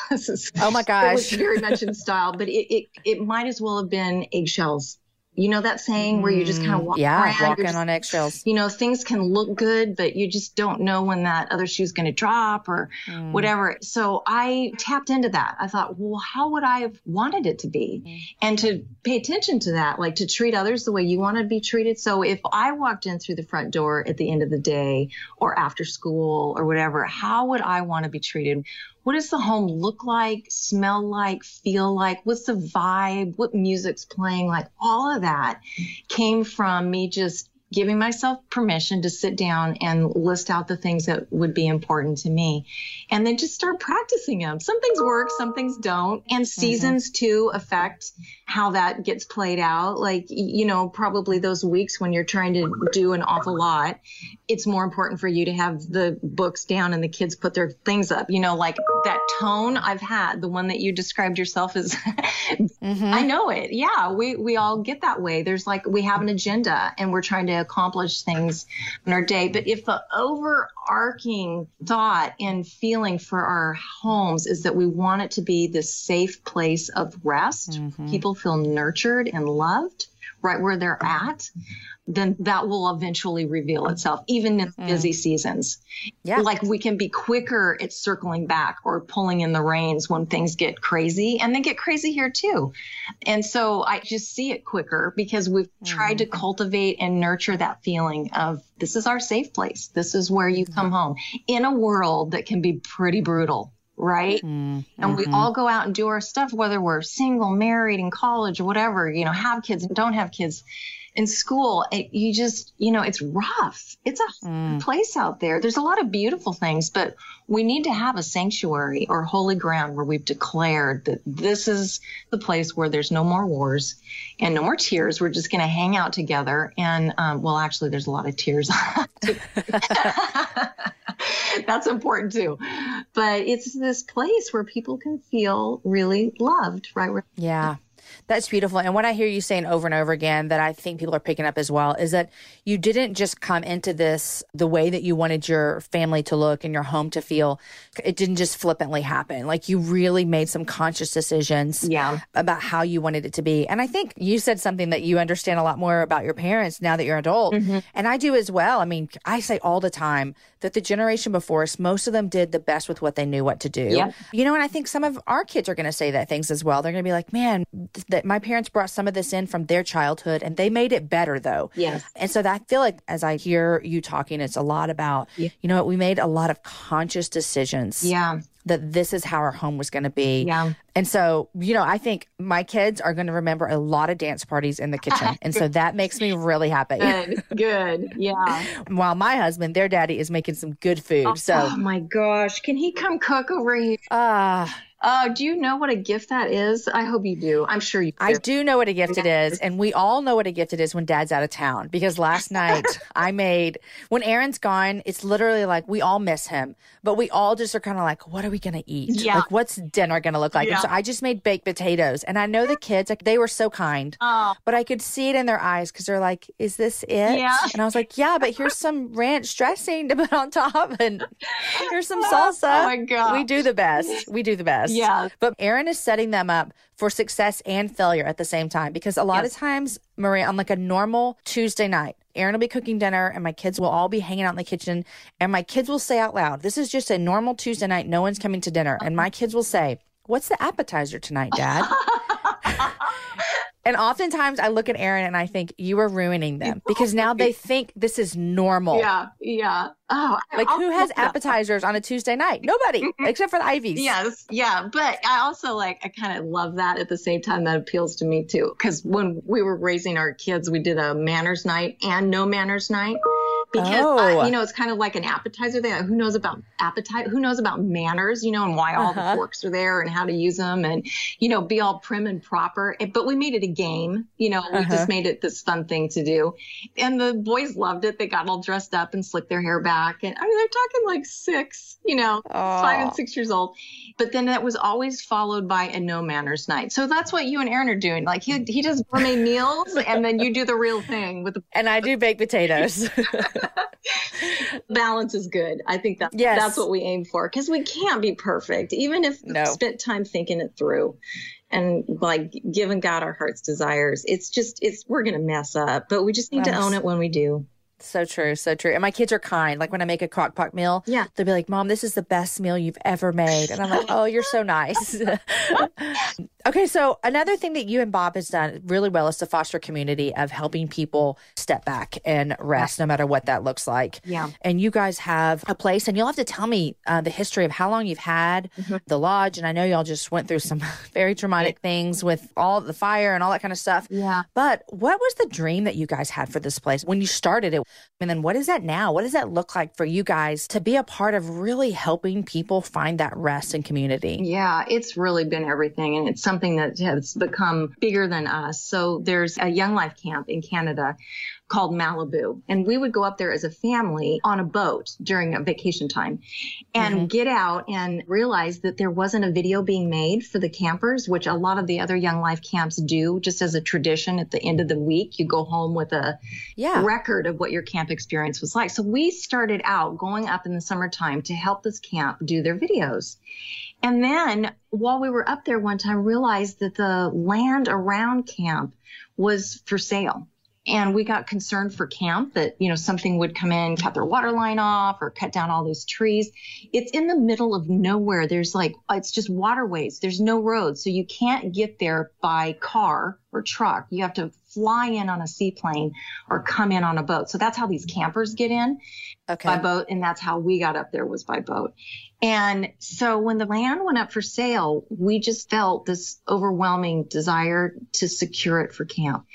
[SPEAKER 2] Oh my gosh.
[SPEAKER 3] It was very much in style, but it might as well have been eggshells. You know that saying where you just kind of walk around?
[SPEAKER 2] Yeah, walking on eggshells.
[SPEAKER 3] Things can look good, but you just don't know when that other shoe's going to drop or whatever. So I tapped into that. I thought, well, how would I have wanted it to be? And to pay attention to that, like to treat others the way you want to be treated. So if I walked in through the front door at the end of the day or after school or whatever, how would I want to be treated? What does the home look like, smell like, feel like? What's the vibe? What music's playing? Like, all of that came from me just giving myself permission to sit down and list out the things that would be important to me. And then just start practicing them. Some things work, some things don't. And seasons too affect how that gets played out. Like, probably those weeks when you're trying to do an awful lot, it's more important for you to have the books down and the kids put their things up. Like that tone I've had, the one that you described yourself as, I know it. Yeah, we all get that way. There's like, we have an agenda and we're trying to accomplish things in our day. But if the overarching thought and feeling for our homes is that we want it to be this safe place of rest, people feel nurtured and loved right where they're at, then that will eventually reveal itself, even in busy seasons. Yeah. Like we can be quicker at circling back or pulling in the reins when things get crazy, and they get crazy here too. And so I just see it quicker because we've tried to cultivate and nurture that feeling of this is our safe place. This is where you come home in a world that can be pretty brutal. Right. And we all go out and do our stuff, whether we're single, married, in college, or whatever, you know, have kids and don't have kids. In school, you just, you know, it's rough. It's a hard place out there. There's a lot of beautiful things, but we need to have a sanctuary or holy ground where we've declared that this is the place where there's no more wars and no more tears. We're just going to hang out together. And, well, actually, there's a lot of tears. That's important too. But it's this place where people can feel really loved, right?
[SPEAKER 2] Yeah. That's beautiful. And what I hear you saying over and over again that I think people are picking up as well is that you didn't just come into this the way that you wanted your family to look and your home to feel. It didn't just flippantly happen. Like you really made some conscious decisions about how you wanted it to be. And I think you said something that you understand a lot more about your parents now that you're an adult. And I do as well. I mean, I say all the time that the generation before us, most of them did the best with what they knew what to do. You know, and I think some of our kids are going to say that things as well. They're going to be like, man, that my parents brought some of this in from their childhood and they made it better though. And so I feel like as I hear you talking, it's a lot about, you know what, we made a lot of conscious decisions. That this is how our home was going to be. And so, you know, I think my kids are going to remember a lot of dance parties in the kitchen. And so that makes me really happy.
[SPEAKER 3] Good.
[SPEAKER 2] While my husband, their daddy, is making some good food.
[SPEAKER 3] Oh my gosh. Can he come cook over here? Do you know what a gift that is? I hope you do. I'm sure you do.
[SPEAKER 2] I do know what a gift it is. And we all know what a gift it is when Dad's out of town. Because last night when Aaron's gone, it's literally like we all miss him. But we all just are kind of like, what are we going to eat? Like, what's dinner going to look like? And so I just made baked potatoes. And I know the kids, like, they were so kind. But I could see it in their eyes because they're like, is this it? And I was like, yeah, but here's some ranch dressing to put on top. And here's some salsa.
[SPEAKER 3] Oh, my God.
[SPEAKER 2] We do the best. But Aaron is setting them up for success and failure at the same time. Because a lot of times, Maria, on like a normal Tuesday night, Aaron will be cooking dinner and my kids will all be hanging out in the kitchen. And my kids will say out loud, this is just a normal Tuesday night. No one's coming to dinner. And my kids will say, what's the appetizer tonight, Dad? And oftentimes I look at Aaron and I think you are ruining them because now they think this is normal. Oh, like who has appetizers on a Tuesday night? Nobody, except for the Ivies.
[SPEAKER 3] But I also I kind of love that at the same time. That appeals to me too. Because when we were raising our kids, we did a manners night and no manners night. Because, you know, it's kind of like an appetizer. Who knows about appetite? Who knows about manners, you know, and why all the forks are there and how to use them and, you know, be all prim and proper. But we made it a game, you know, we just made it this fun thing to do. And the boys loved it. They got all dressed up and slicked their hair back. And I mean, they're talking like 6, you know, 5 and 6 years old. But then that was always followed by a no manners night. So that's what you and Aaron are doing. Like he does gourmet meals and then you do the real thing with the.
[SPEAKER 2] And I do baked potatoes.
[SPEAKER 3] Balance is good. I think that's what we aim for because we can't be perfect, even if we spent time thinking it through and like giving God our heart's desires. We're going to mess up, but we just need to own it when we do.
[SPEAKER 2] So true. So true. And my kids are kind. Like when I make a crock pot meal, they'll be like, Mom, this is the best meal you've ever made. And I'm like, oh, you're so nice. Okay. So another thing that you and Bob has done really well is to foster a community of helping people step back and rest, no matter what that looks like. And you guys have a place, and you'll have to tell me the history of how long you've had the lodge. And I know y'all just went through some very traumatic things with all the fire and all that kind of stuff. But what was the dream that you guys had for this place when you started it? And then what is that now? What does that look like for you guys to be a part of really helping people find that rest and community?
[SPEAKER 3] Yeah, it's really been everything. And it's something something that has become bigger than us. So there's a Young Life camp in Canada called Malibu. And we would go up there as a family on a boat during a vacation time and get out and realize that there wasn't a video being made for the campers, which a lot of the other Young Life camps do just as a tradition. At the end of the week, you go home with a record of what your camp experience was like. So we started out going up in the summertime to help this camp do their videos. And then while we were up there one time, realized that the land around camp was for sale. And we got concerned for camp that, you know, something would come in, cut their water line off or cut down all these trees. It's in the middle of nowhere. There's it's just waterways. There's no roads. So you can't get there by car or truck. You have to fly in on a seaplane or come in on a boat. So that's how these campers get in by boat. And that's how we got up there, was by boat. And so when the land went up for sale, we just felt this overwhelming desire to secure it for camp,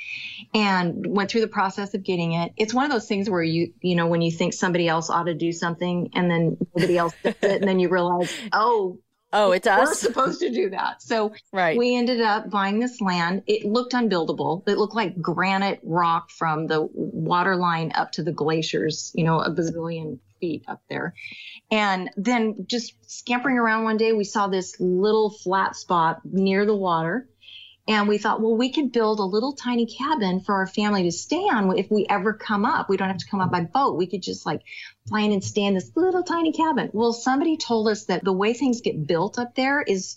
[SPEAKER 3] and went through the process of getting it. It's one of those things where you know, when you think somebody else ought to do something and then nobody else does it, and then you realize, oh, it's us. We're supposed to do that. So we ended up buying this land. It looked unbuildable. It looked like granite rock from the water line up to the glaciers, you know, a bazillion feet up there. And then just scampering around one day, we saw this little flat spot near the water. And we thought, well, we could build a little tiny cabin for our family to stay on if we ever come up. We don't have to come up by boat. We could just fly in and stay in this little tiny cabin. Well, somebody told us that the way things get built up there is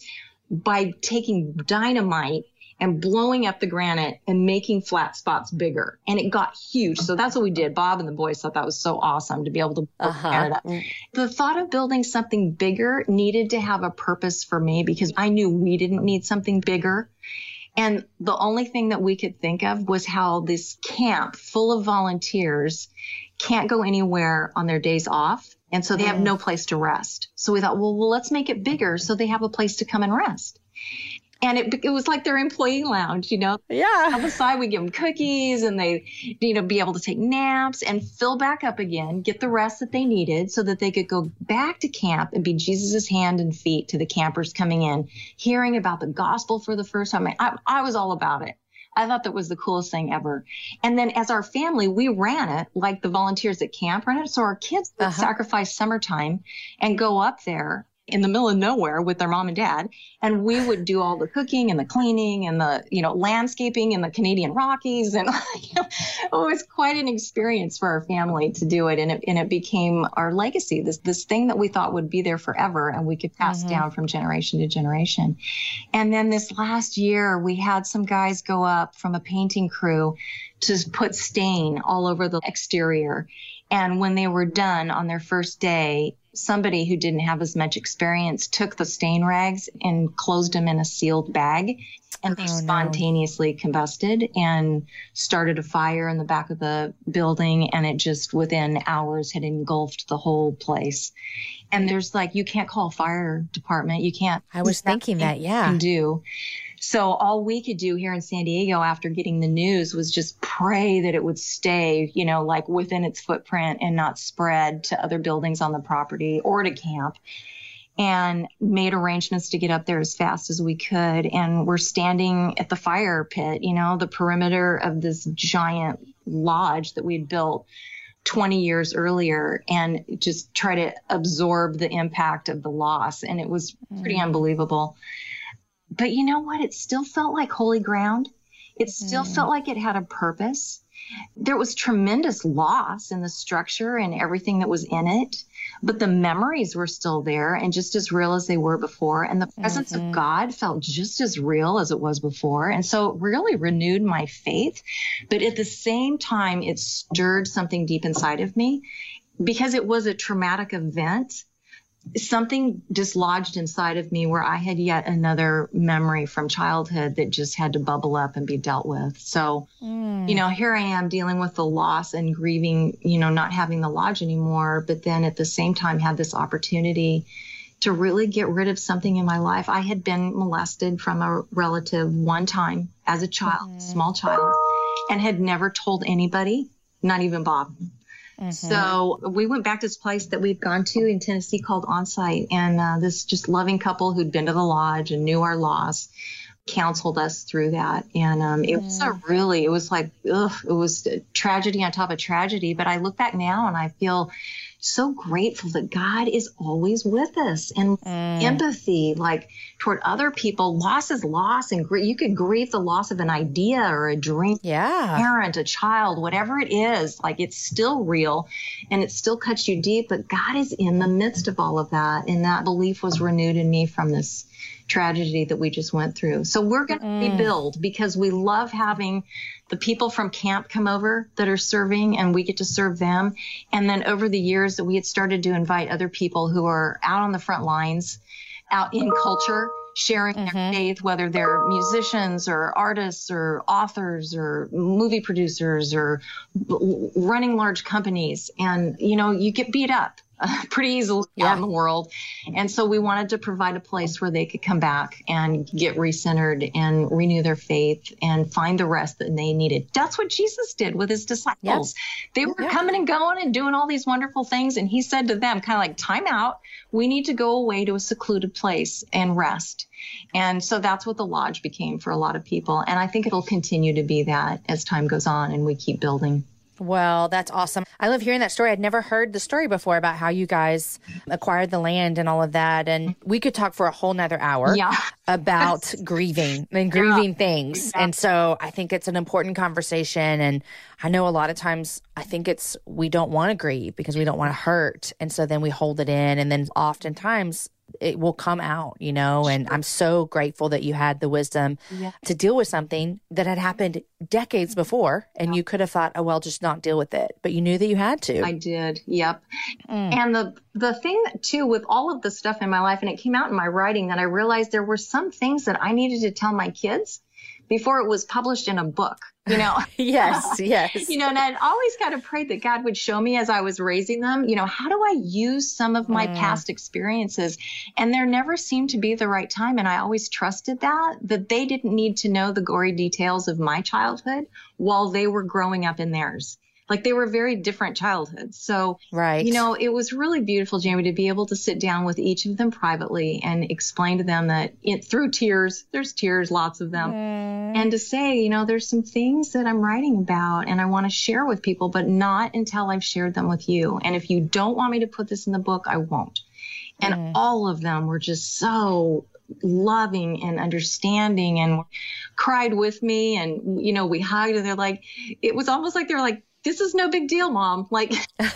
[SPEAKER 3] by taking dynamite and blowing up the granite and making flat spots bigger. And it got huge. So that's what we did. Bob and the boys thought that was so awesome to be able to build Canada. The thought of building something bigger needed to have a purpose for me, because I knew we didn't need something bigger. And the only thing that we could think of was how this camp full of volunteers can't go anywhere on their days off. And so they have no place to rest. So we thought, well, let's make it bigger so they have a place to come and rest. And it was like their employee lounge, you know. Yeah. On the side, we give them cookies, and they, you know, be able to take naps and fill back up again, get the rest that they needed so that they could go back to camp and be Jesus's hand and feet to the campers coming in, hearing about the gospel for the first time. I was all about it. I thought that was the coolest thing ever. And then as our family, we ran it like the volunteers at camp ran it. So our kids would sacrifice summertime and go up there in the middle of nowhere with their mom and dad. And we would do all the cooking and the cleaning and the, you know, landscaping in the Canadian Rockies. And it was quite an experience for our family to do it. And it became our legacy, this thing that we thought would be there forever and we could pass down from generation to generation. And then this last year, we had some guys go up from a painting crew to put stain all over the exterior. And when they were done on their first day, somebody who didn't have as much experience took the stain rags and closed them in a sealed bag, and they spontaneously combusted and started a fire in the back of the building. And it just within hours had engulfed the whole place. And there's you can't call a fire department. You can't.
[SPEAKER 2] I was thinking that,
[SPEAKER 3] can do. So all we could do here in San Diego after getting the news was just pray that it would stay, you know, within its footprint and not spread to other buildings on the property or to camp, and made arrangements to get up there as fast as we could. And we're standing at the fire pit, you know, the perimeter of this giant lodge that we'd built 20 years earlier, and just try to absorb the impact of the loss. And it was pretty unbelievable. But you know what? It still felt like holy ground. It still felt like it had a purpose. There was tremendous loss in the structure and everything that was in it, but the memories were still there and just as real as they were before. And the presence of God felt just as real as it was before. And so it really renewed my faith. But at the same time, it stirred something deep inside of me because it was a traumatic event. Something dislodged inside of me where I had yet another memory from childhood that just had to bubble up and be dealt with. So, you know, here I am dealing with the loss and grieving, you know, not having the lodge anymore, but then at the same time had this opportunity to really get rid of something in my life. I had been molested from a relative one time as a child, small child, and had never told anybody, not even Bob. So we went back to this place that we'd gone to in Tennessee called Onsite, and this just loving couple who'd been to the lodge and knew our loss counseled us through that. And it was it was a tragedy on top of tragedy. But I look back now and I feel so grateful that God is always with us, and empathy, like toward other people. Loss is loss, and you could grieve the loss of an idea or a dream, parent, a child, whatever it is. Like, it's still real and it still cuts you deep, but God is in the midst of all of that. And that belief was renewed in me from this tragedy that we just went through. So we're going to rebuild, because we love having the people from camp come over that are serving, and we get to serve them. And then over the years that we had started to invite other people who are out on the front lines, out in culture, sharing their faith, whether they're musicians or artists or authors or movie producers or running large companies. And, you get beat up pretty easily out in the world. And so we wanted to provide a place where they could come back and get recentered and renew their faith and find the rest that they needed. That's what Jesus did with his disciples. They were coming and going and doing all these wonderful things. And he said to them, kind of like, time out. We need to go away to a secluded place and rest. And so that's what the lodge became for a lot of people. And I think it'll continue to be that as time goes on and we keep building.
[SPEAKER 2] Well, that's awesome. I love hearing that story. I'd never heard the story before about how you guys acquired the land and all of that. And we could talk for a whole nother hour about grieving and grieving things. Exactly. And so I think it's an important conversation. And I know a lot of times I think we don't want to grieve because we don't want to hurt. And so then we hold it in, and then oftentimes it will come out, and I'm so grateful that you had the wisdom to deal with something that had happened decades before, and you could have thought, oh, well, just not deal with it. But you knew that you had to.
[SPEAKER 3] I did. Yep. And the thing that, too, with all of the stuff in my life, and it came out in my writing, that I realized there were some things that I needed to tell my kids before it was published in a book,
[SPEAKER 2] Yes.
[SPEAKER 3] And I'd always kind of prayed that God would show me as I was raising them, how do I use some of my past experiences? And there never seemed to be the right time. And I always trusted that they didn't need to know the gory details of my childhood while they were growing up in theirs. Like, they were very different childhoods. So, it was really beautiful, Jamie, to be able to sit down with each of them privately and explain to them that through tears, there's tears, lots of them, and to say, there's some things that I'm writing about and I want to share with people, but not until I've shared them with you. And if you don't want me to put this in the book, I won't. And all of them were just so loving and understanding and cried with me. And, we hugged, and it was almost like they were like, this is no big deal, Mom. Like,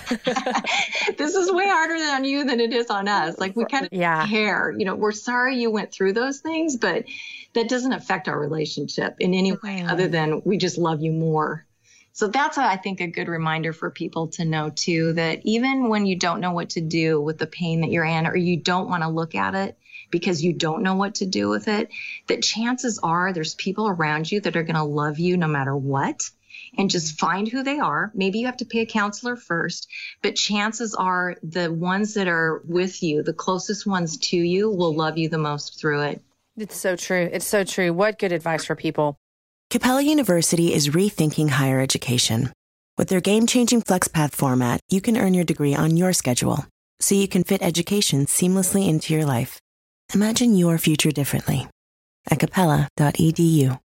[SPEAKER 3] this is way harder on you than it is on us. Like, we kind of care, we're sorry you went through those things, but that doesn't affect our relationship in any way other than we just love you more. So that's, I think, a good reminder for people to know, too, that even when you don't know what to do with the pain that you're in, or you don't want to look at it because you don't know what to do with it, that chances are there's people around you that are going to love you no matter what. And just find who they are. Maybe you have to pay a counselor first, but chances are the ones that are with you, the closest ones to you, will love you the most through it.
[SPEAKER 2] It's so true. It's so true. What good advice for people.
[SPEAKER 5] Capella University is rethinking higher education. With their game-changing FlexPath format, you can earn your degree on your schedule, so you can fit education seamlessly into your life. Imagine your future differently at capella.edu.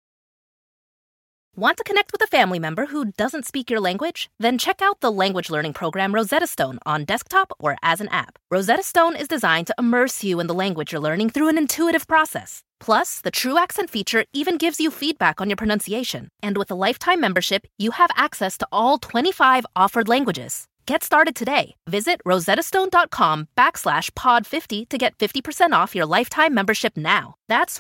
[SPEAKER 6] Want to connect with a family member who doesn't speak your language? Then check out the language learning program Rosetta Stone on desktop or as an app. Rosetta Stone is designed to immerse you in the language you're learning through an intuitive process. Plus, the True Accent feature even gives you feedback on your pronunciation. And with a lifetime membership, you have access to all 25 offered languages. Get started today. Visit rosettastone.com/pod50 to get 50% off your lifetime membership now. That's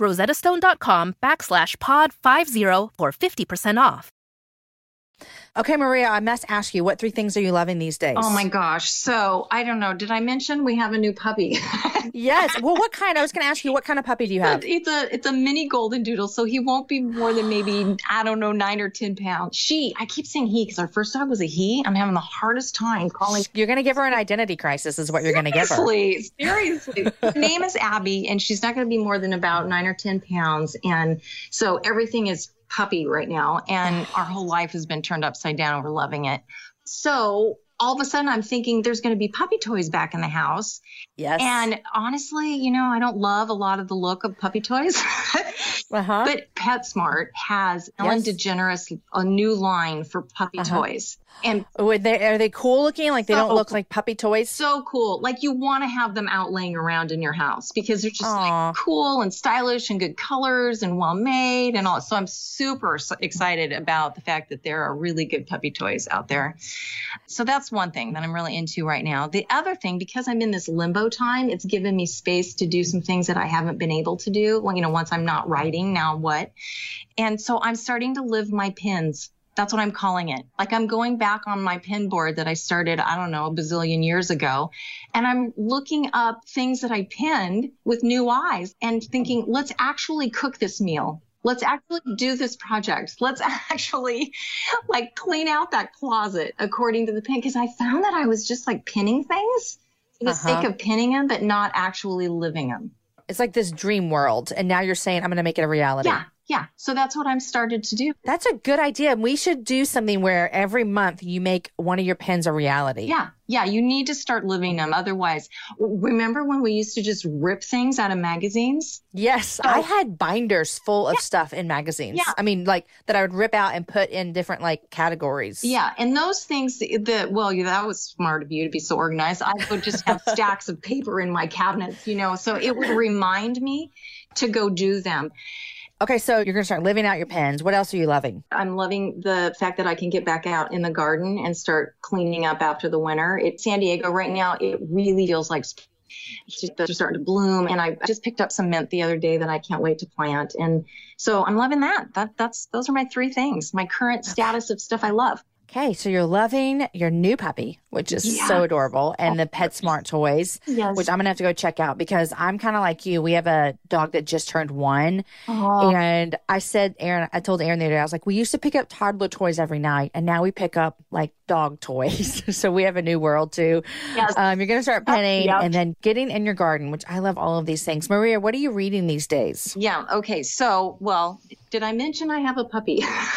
[SPEAKER 6] rosettastone.com/pod50 for 50% off.
[SPEAKER 2] Okay, Maria, I must ask you, what 3 things are you loving these days?
[SPEAKER 3] Oh my gosh. So I don't know. Did I mention we have a new puppy?
[SPEAKER 2] Yes. Well, what kind? I was going to ask you, what kind of puppy do you have?
[SPEAKER 3] It's a mini golden doodle. So he won't be more than maybe, 9 or 10 pounds. I keep saying he because our first dog was a he. I'm having the hardest time calling.
[SPEAKER 2] You're going to give her an identity crisis is what you're going to give her.
[SPEAKER 3] Seriously. Her name is Abby, and she's not going to be more than about 9 or 10 pounds. And so everything is puppy right now, and our whole life has been turned upside down. We're loving it. So all of a sudden I'm thinking there's going to be puppy toys back in the house.
[SPEAKER 2] Yes.
[SPEAKER 3] And honestly, I don't love a lot of the look of puppy toys. But PetSmart has Ellen DeGeneres, a new line for puppy toys. And
[SPEAKER 2] are they cool looking? Like they don't look like puppy toys?
[SPEAKER 3] So cool. Like you want to have them out laying around in your house because they're just like cool and stylish and good colors and well made and all. So I'm super excited about the fact that there are really good puppy toys out there. So that's one thing that I'm really into right now. The other thing, because I'm in this limbo time, it's given me space to do some things that I haven't been able to do. Well, once I'm not writing, now what? And so I'm starting to live my pins. That's what I'm calling it. Like I'm going back on my pin board that I started, I don't know, a bazillion years ago. And I'm looking up things that I pinned with new eyes and thinking, let's actually cook this meal. Let's actually do this project. Let's actually like clean out that closet according to the pin. Because I found that I was just like pinning things for the sake of pinning them, but not actually living them.
[SPEAKER 2] It's like this dream world. And now you're saying, I'm going to make it a reality.
[SPEAKER 3] Yeah. So that's what I'm started to do.
[SPEAKER 2] That's a good idea. We should do something where every month you make one of your pins a reality.
[SPEAKER 3] Yeah. You need to start living them. Otherwise, remember when we used to just rip things out of magazines?
[SPEAKER 2] Yes. I had binders full of stuff in magazines. Yeah. I mean, like that I would rip out and put in different like categories.
[SPEAKER 3] Yeah. And those things that was smart of you to be so organized. I would just have stacks of paper in my cabinets, so it would remind me to go do them.
[SPEAKER 2] Okay, so you're going to start living out your pens. What else are you loving?
[SPEAKER 3] I'm loving the fact that I can get back out in the garden and start cleaning up after the winter. It's San Diego right now. It really feels like they're starting to bloom. And I just picked up some mint the other day that I can't wait to plant. And so I'm loving that. Those are my three things, my current status of stuff I love.
[SPEAKER 2] Okay, so you're loving your new puppy, which is so adorable, and the PetSmart toys, which I'm going to have to go check out because I'm kind of like you. We have a dog that just turned 1, and I told Aaron the other day, I was like, we used to pick up toddler toys every night, and now we pick up like dog toys. So we have a new world too. Yes. You're going to start penning and then getting in your garden, which I love all of these things. Maria, what are you reading these days?
[SPEAKER 3] Yeah. Okay. So, did I mention I have a puppy?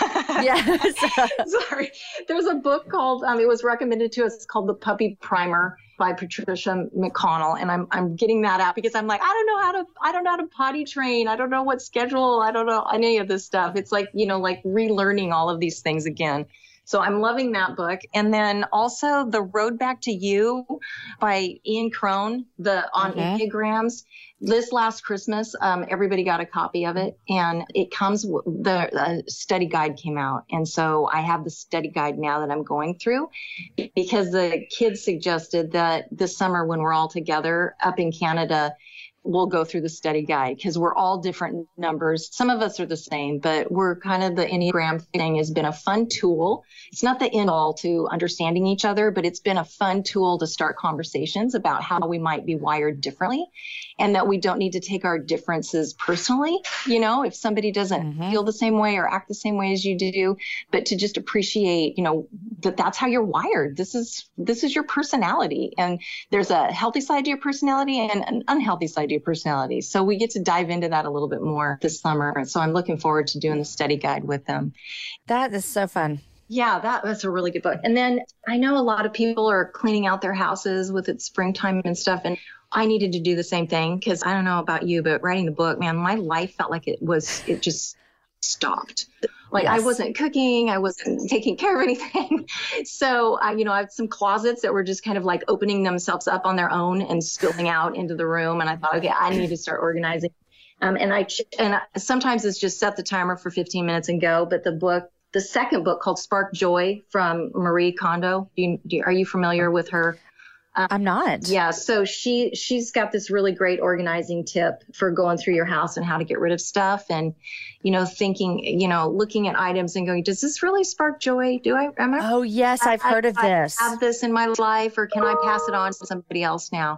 [SPEAKER 2] Yes.
[SPEAKER 3] Sorry. There's a book called, it was recommended to us. It's called The Puppy Primer by Patricia McConnell. And I'm getting that out because I'm like, I don't know how to potty train. I don't know what schedule. I don't know any of this stuff. It's like, like relearning all of these things again. So I'm loving that book. And then also The Road Back to You by Ian Crone, on Enneagrams. This last Christmas, everybody got a copy of it, and it comes, the study guide came out. And so I have the study guide now that I'm going through because the kids suggested that this summer when we're all together up in Canada, we'll go through the study guide because we're all different numbers. Some of us are the same, but we're kind of the Enneagram thing has been a fun tool. It's not the end all to understanding each other, but it's been a fun tool to start conversations about how we might be wired differently and that we don't need to take our differences personally. If somebody doesn't feel the same way or act the same way as you do, but to just appreciate, that's how you're wired. This is your personality. And there's a healthy side to your personality and an unhealthy side to your personality. So we get to dive into that a little bit more this summer. And so I'm looking forward to doing the study guide with them.
[SPEAKER 2] That is so fun.
[SPEAKER 3] Yeah, that's a really good book. And then I know a lot of people are cleaning out their houses with its springtime and stuff. And I needed to do the same thing because I don't know about you, but writing the book, man, my life felt like it just stopped. Like I wasn't cooking, I wasn't taking care of anything. So, I have some closets that were just kind of like opening themselves up on their own and spilling out into the room. And I thought, okay, I need to start organizing. And sometimes it's just set the timer for 15 minutes and go. But the second book called Spark Joy from Marie Kondo, are you familiar with her?
[SPEAKER 2] I'm not.
[SPEAKER 3] Yeah. So she's got this really great organizing tip for going through your house and how to get rid of stuff and, thinking, looking at items and going, does this really spark joy?
[SPEAKER 2] Oh, yes. I've heard of this.
[SPEAKER 3] I have this in my life, or can I pass it on to somebody else now?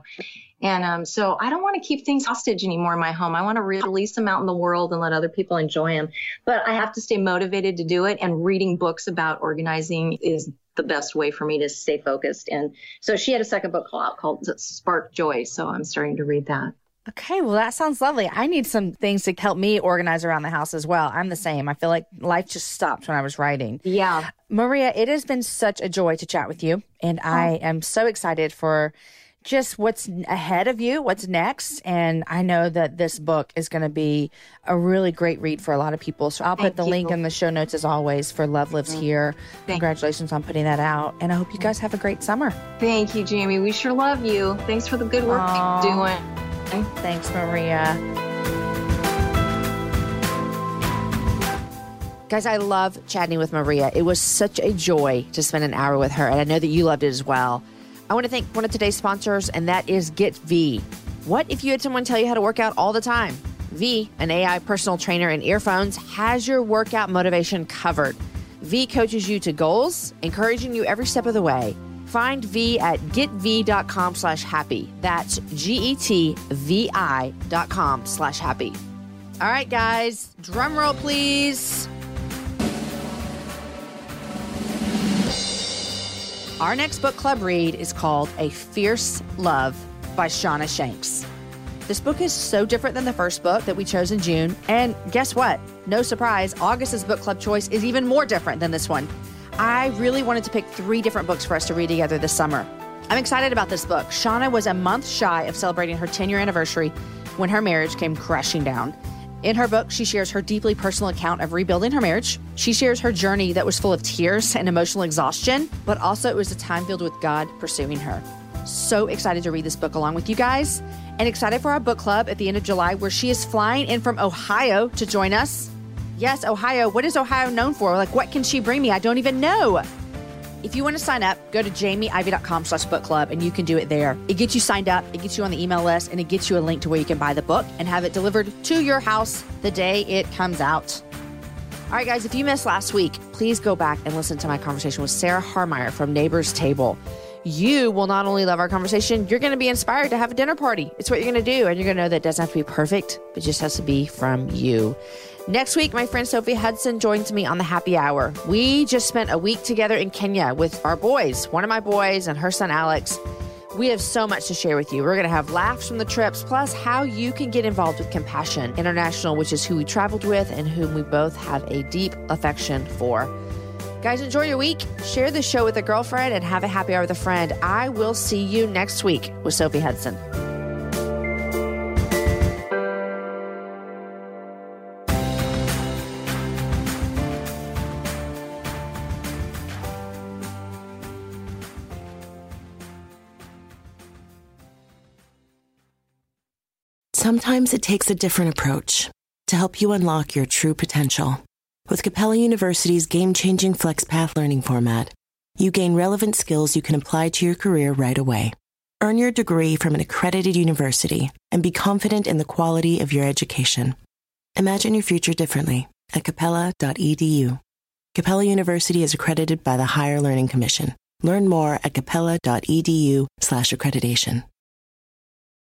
[SPEAKER 3] And so I don't want to keep things hostage anymore in my home. I want to release them out in the world and let other people enjoy them. But I have to stay motivated to do it. And reading books about organizing is the best way for me to stay focused. And so she had a second book called Spark Joy. So I'm starting to read that.
[SPEAKER 2] Okay, well, that sounds lovely. I need some things to help me organize around the house as well. I'm the same. I feel like life just stopped when I was writing.
[SPEAKER 3] Yeah.
[SPEAKER 2] Maria, it has been such a joy to chat with you. And I am so excited for just what's ahead of you, what's next. And I know that this book is going to be a really great read for a lot of people. So I'll put the link in the show notes as always for Love Lives Here. Congratulations on putting that out. And I hope you guys have a great summer.
[SPEAKER 3] Thank you, Jamie. We sure love you. Thanks for the good work you're doing.
[SPEAKER 2] Thanks, Maria. Guys, I love chatting with Maria. It was such a joy to spend an hour with her. And I know that you loved it as well. I want to thank one of today's sponsors, and that is Get V. What if you had someone tell you how to work out all the time? V, an AI personal trainer in earphones, has your workout motivation covered. V coaches you to goals, encouraging you every step of the way. Find V at getv.com/happy. That's GETVI.com/happy. All right, guys, drum roll, please. Our next book club read is called A Fierce Love by Shauna Shanks. This book is so different than the first book that we chose in June. And guess what? No surprise, August's book club choice is even more different than this one. I really wanted to pick 3 different books for us to read together this summer. I'm excited about this book. Shauna was a month shy of celebrating her 10-year anniversary when her marriage came crashing down. In her book, she shares her deeply personal account of rebuilding her marriage. She shares her journey that was full of tears and emotional exhaustion, but also it was a time filled with God pursuing her. So excited to read this book along with you guys, and excited for our book club at the end of July, where she is flying in from Ohio to join us. Yes, Ohio. What is Ohio known for? Like, what can she bring me? I don't even know. If you want to sign up, go to jamieivey.com/book club, and you can do it there. It gets you signed up, it gets you on the email list, and it gets you a link to where you can buy the book and have it delivered to your house the day it comes out. All right, guys, if you missed last week, please go back and listen to my conversation with Sarah Harmeyer from Neighbor's Table. You will not only love our conversation, you're going to be inspired to have a dinner party. It's what you're going to do, and you're going to know that it doesn't have to be perfect, but it just has to be from you. Next week, my friend Sophie Hudson joins me on the Happy Hour. We just spent a week together in Kenya with our boys, one of my boys and her son Alex. We have so much to share with you. We're going to have laughs from the trips, plus how you can get involved with Compassion International, which is who we traveled with and whom we both have a deep affection for. Guys, enjoy your week. Share the show with a girlfriend and have a happy hour with a friend. I will see you next week with Sophie Hudson.
[SPEAKER 5] Sometimes it takes a different approach to help you unlock your true potential. With Capella University's game-changing FlexPath learning format, you gain relevant skills you can apply to your career right away. Earn your degree from an accredited university and be confident in the quality of your education. Imagine your future differently at capella.edu. Capella University is accredited by the Higher Learning Commission. Learn more at capella.edu/accreditation.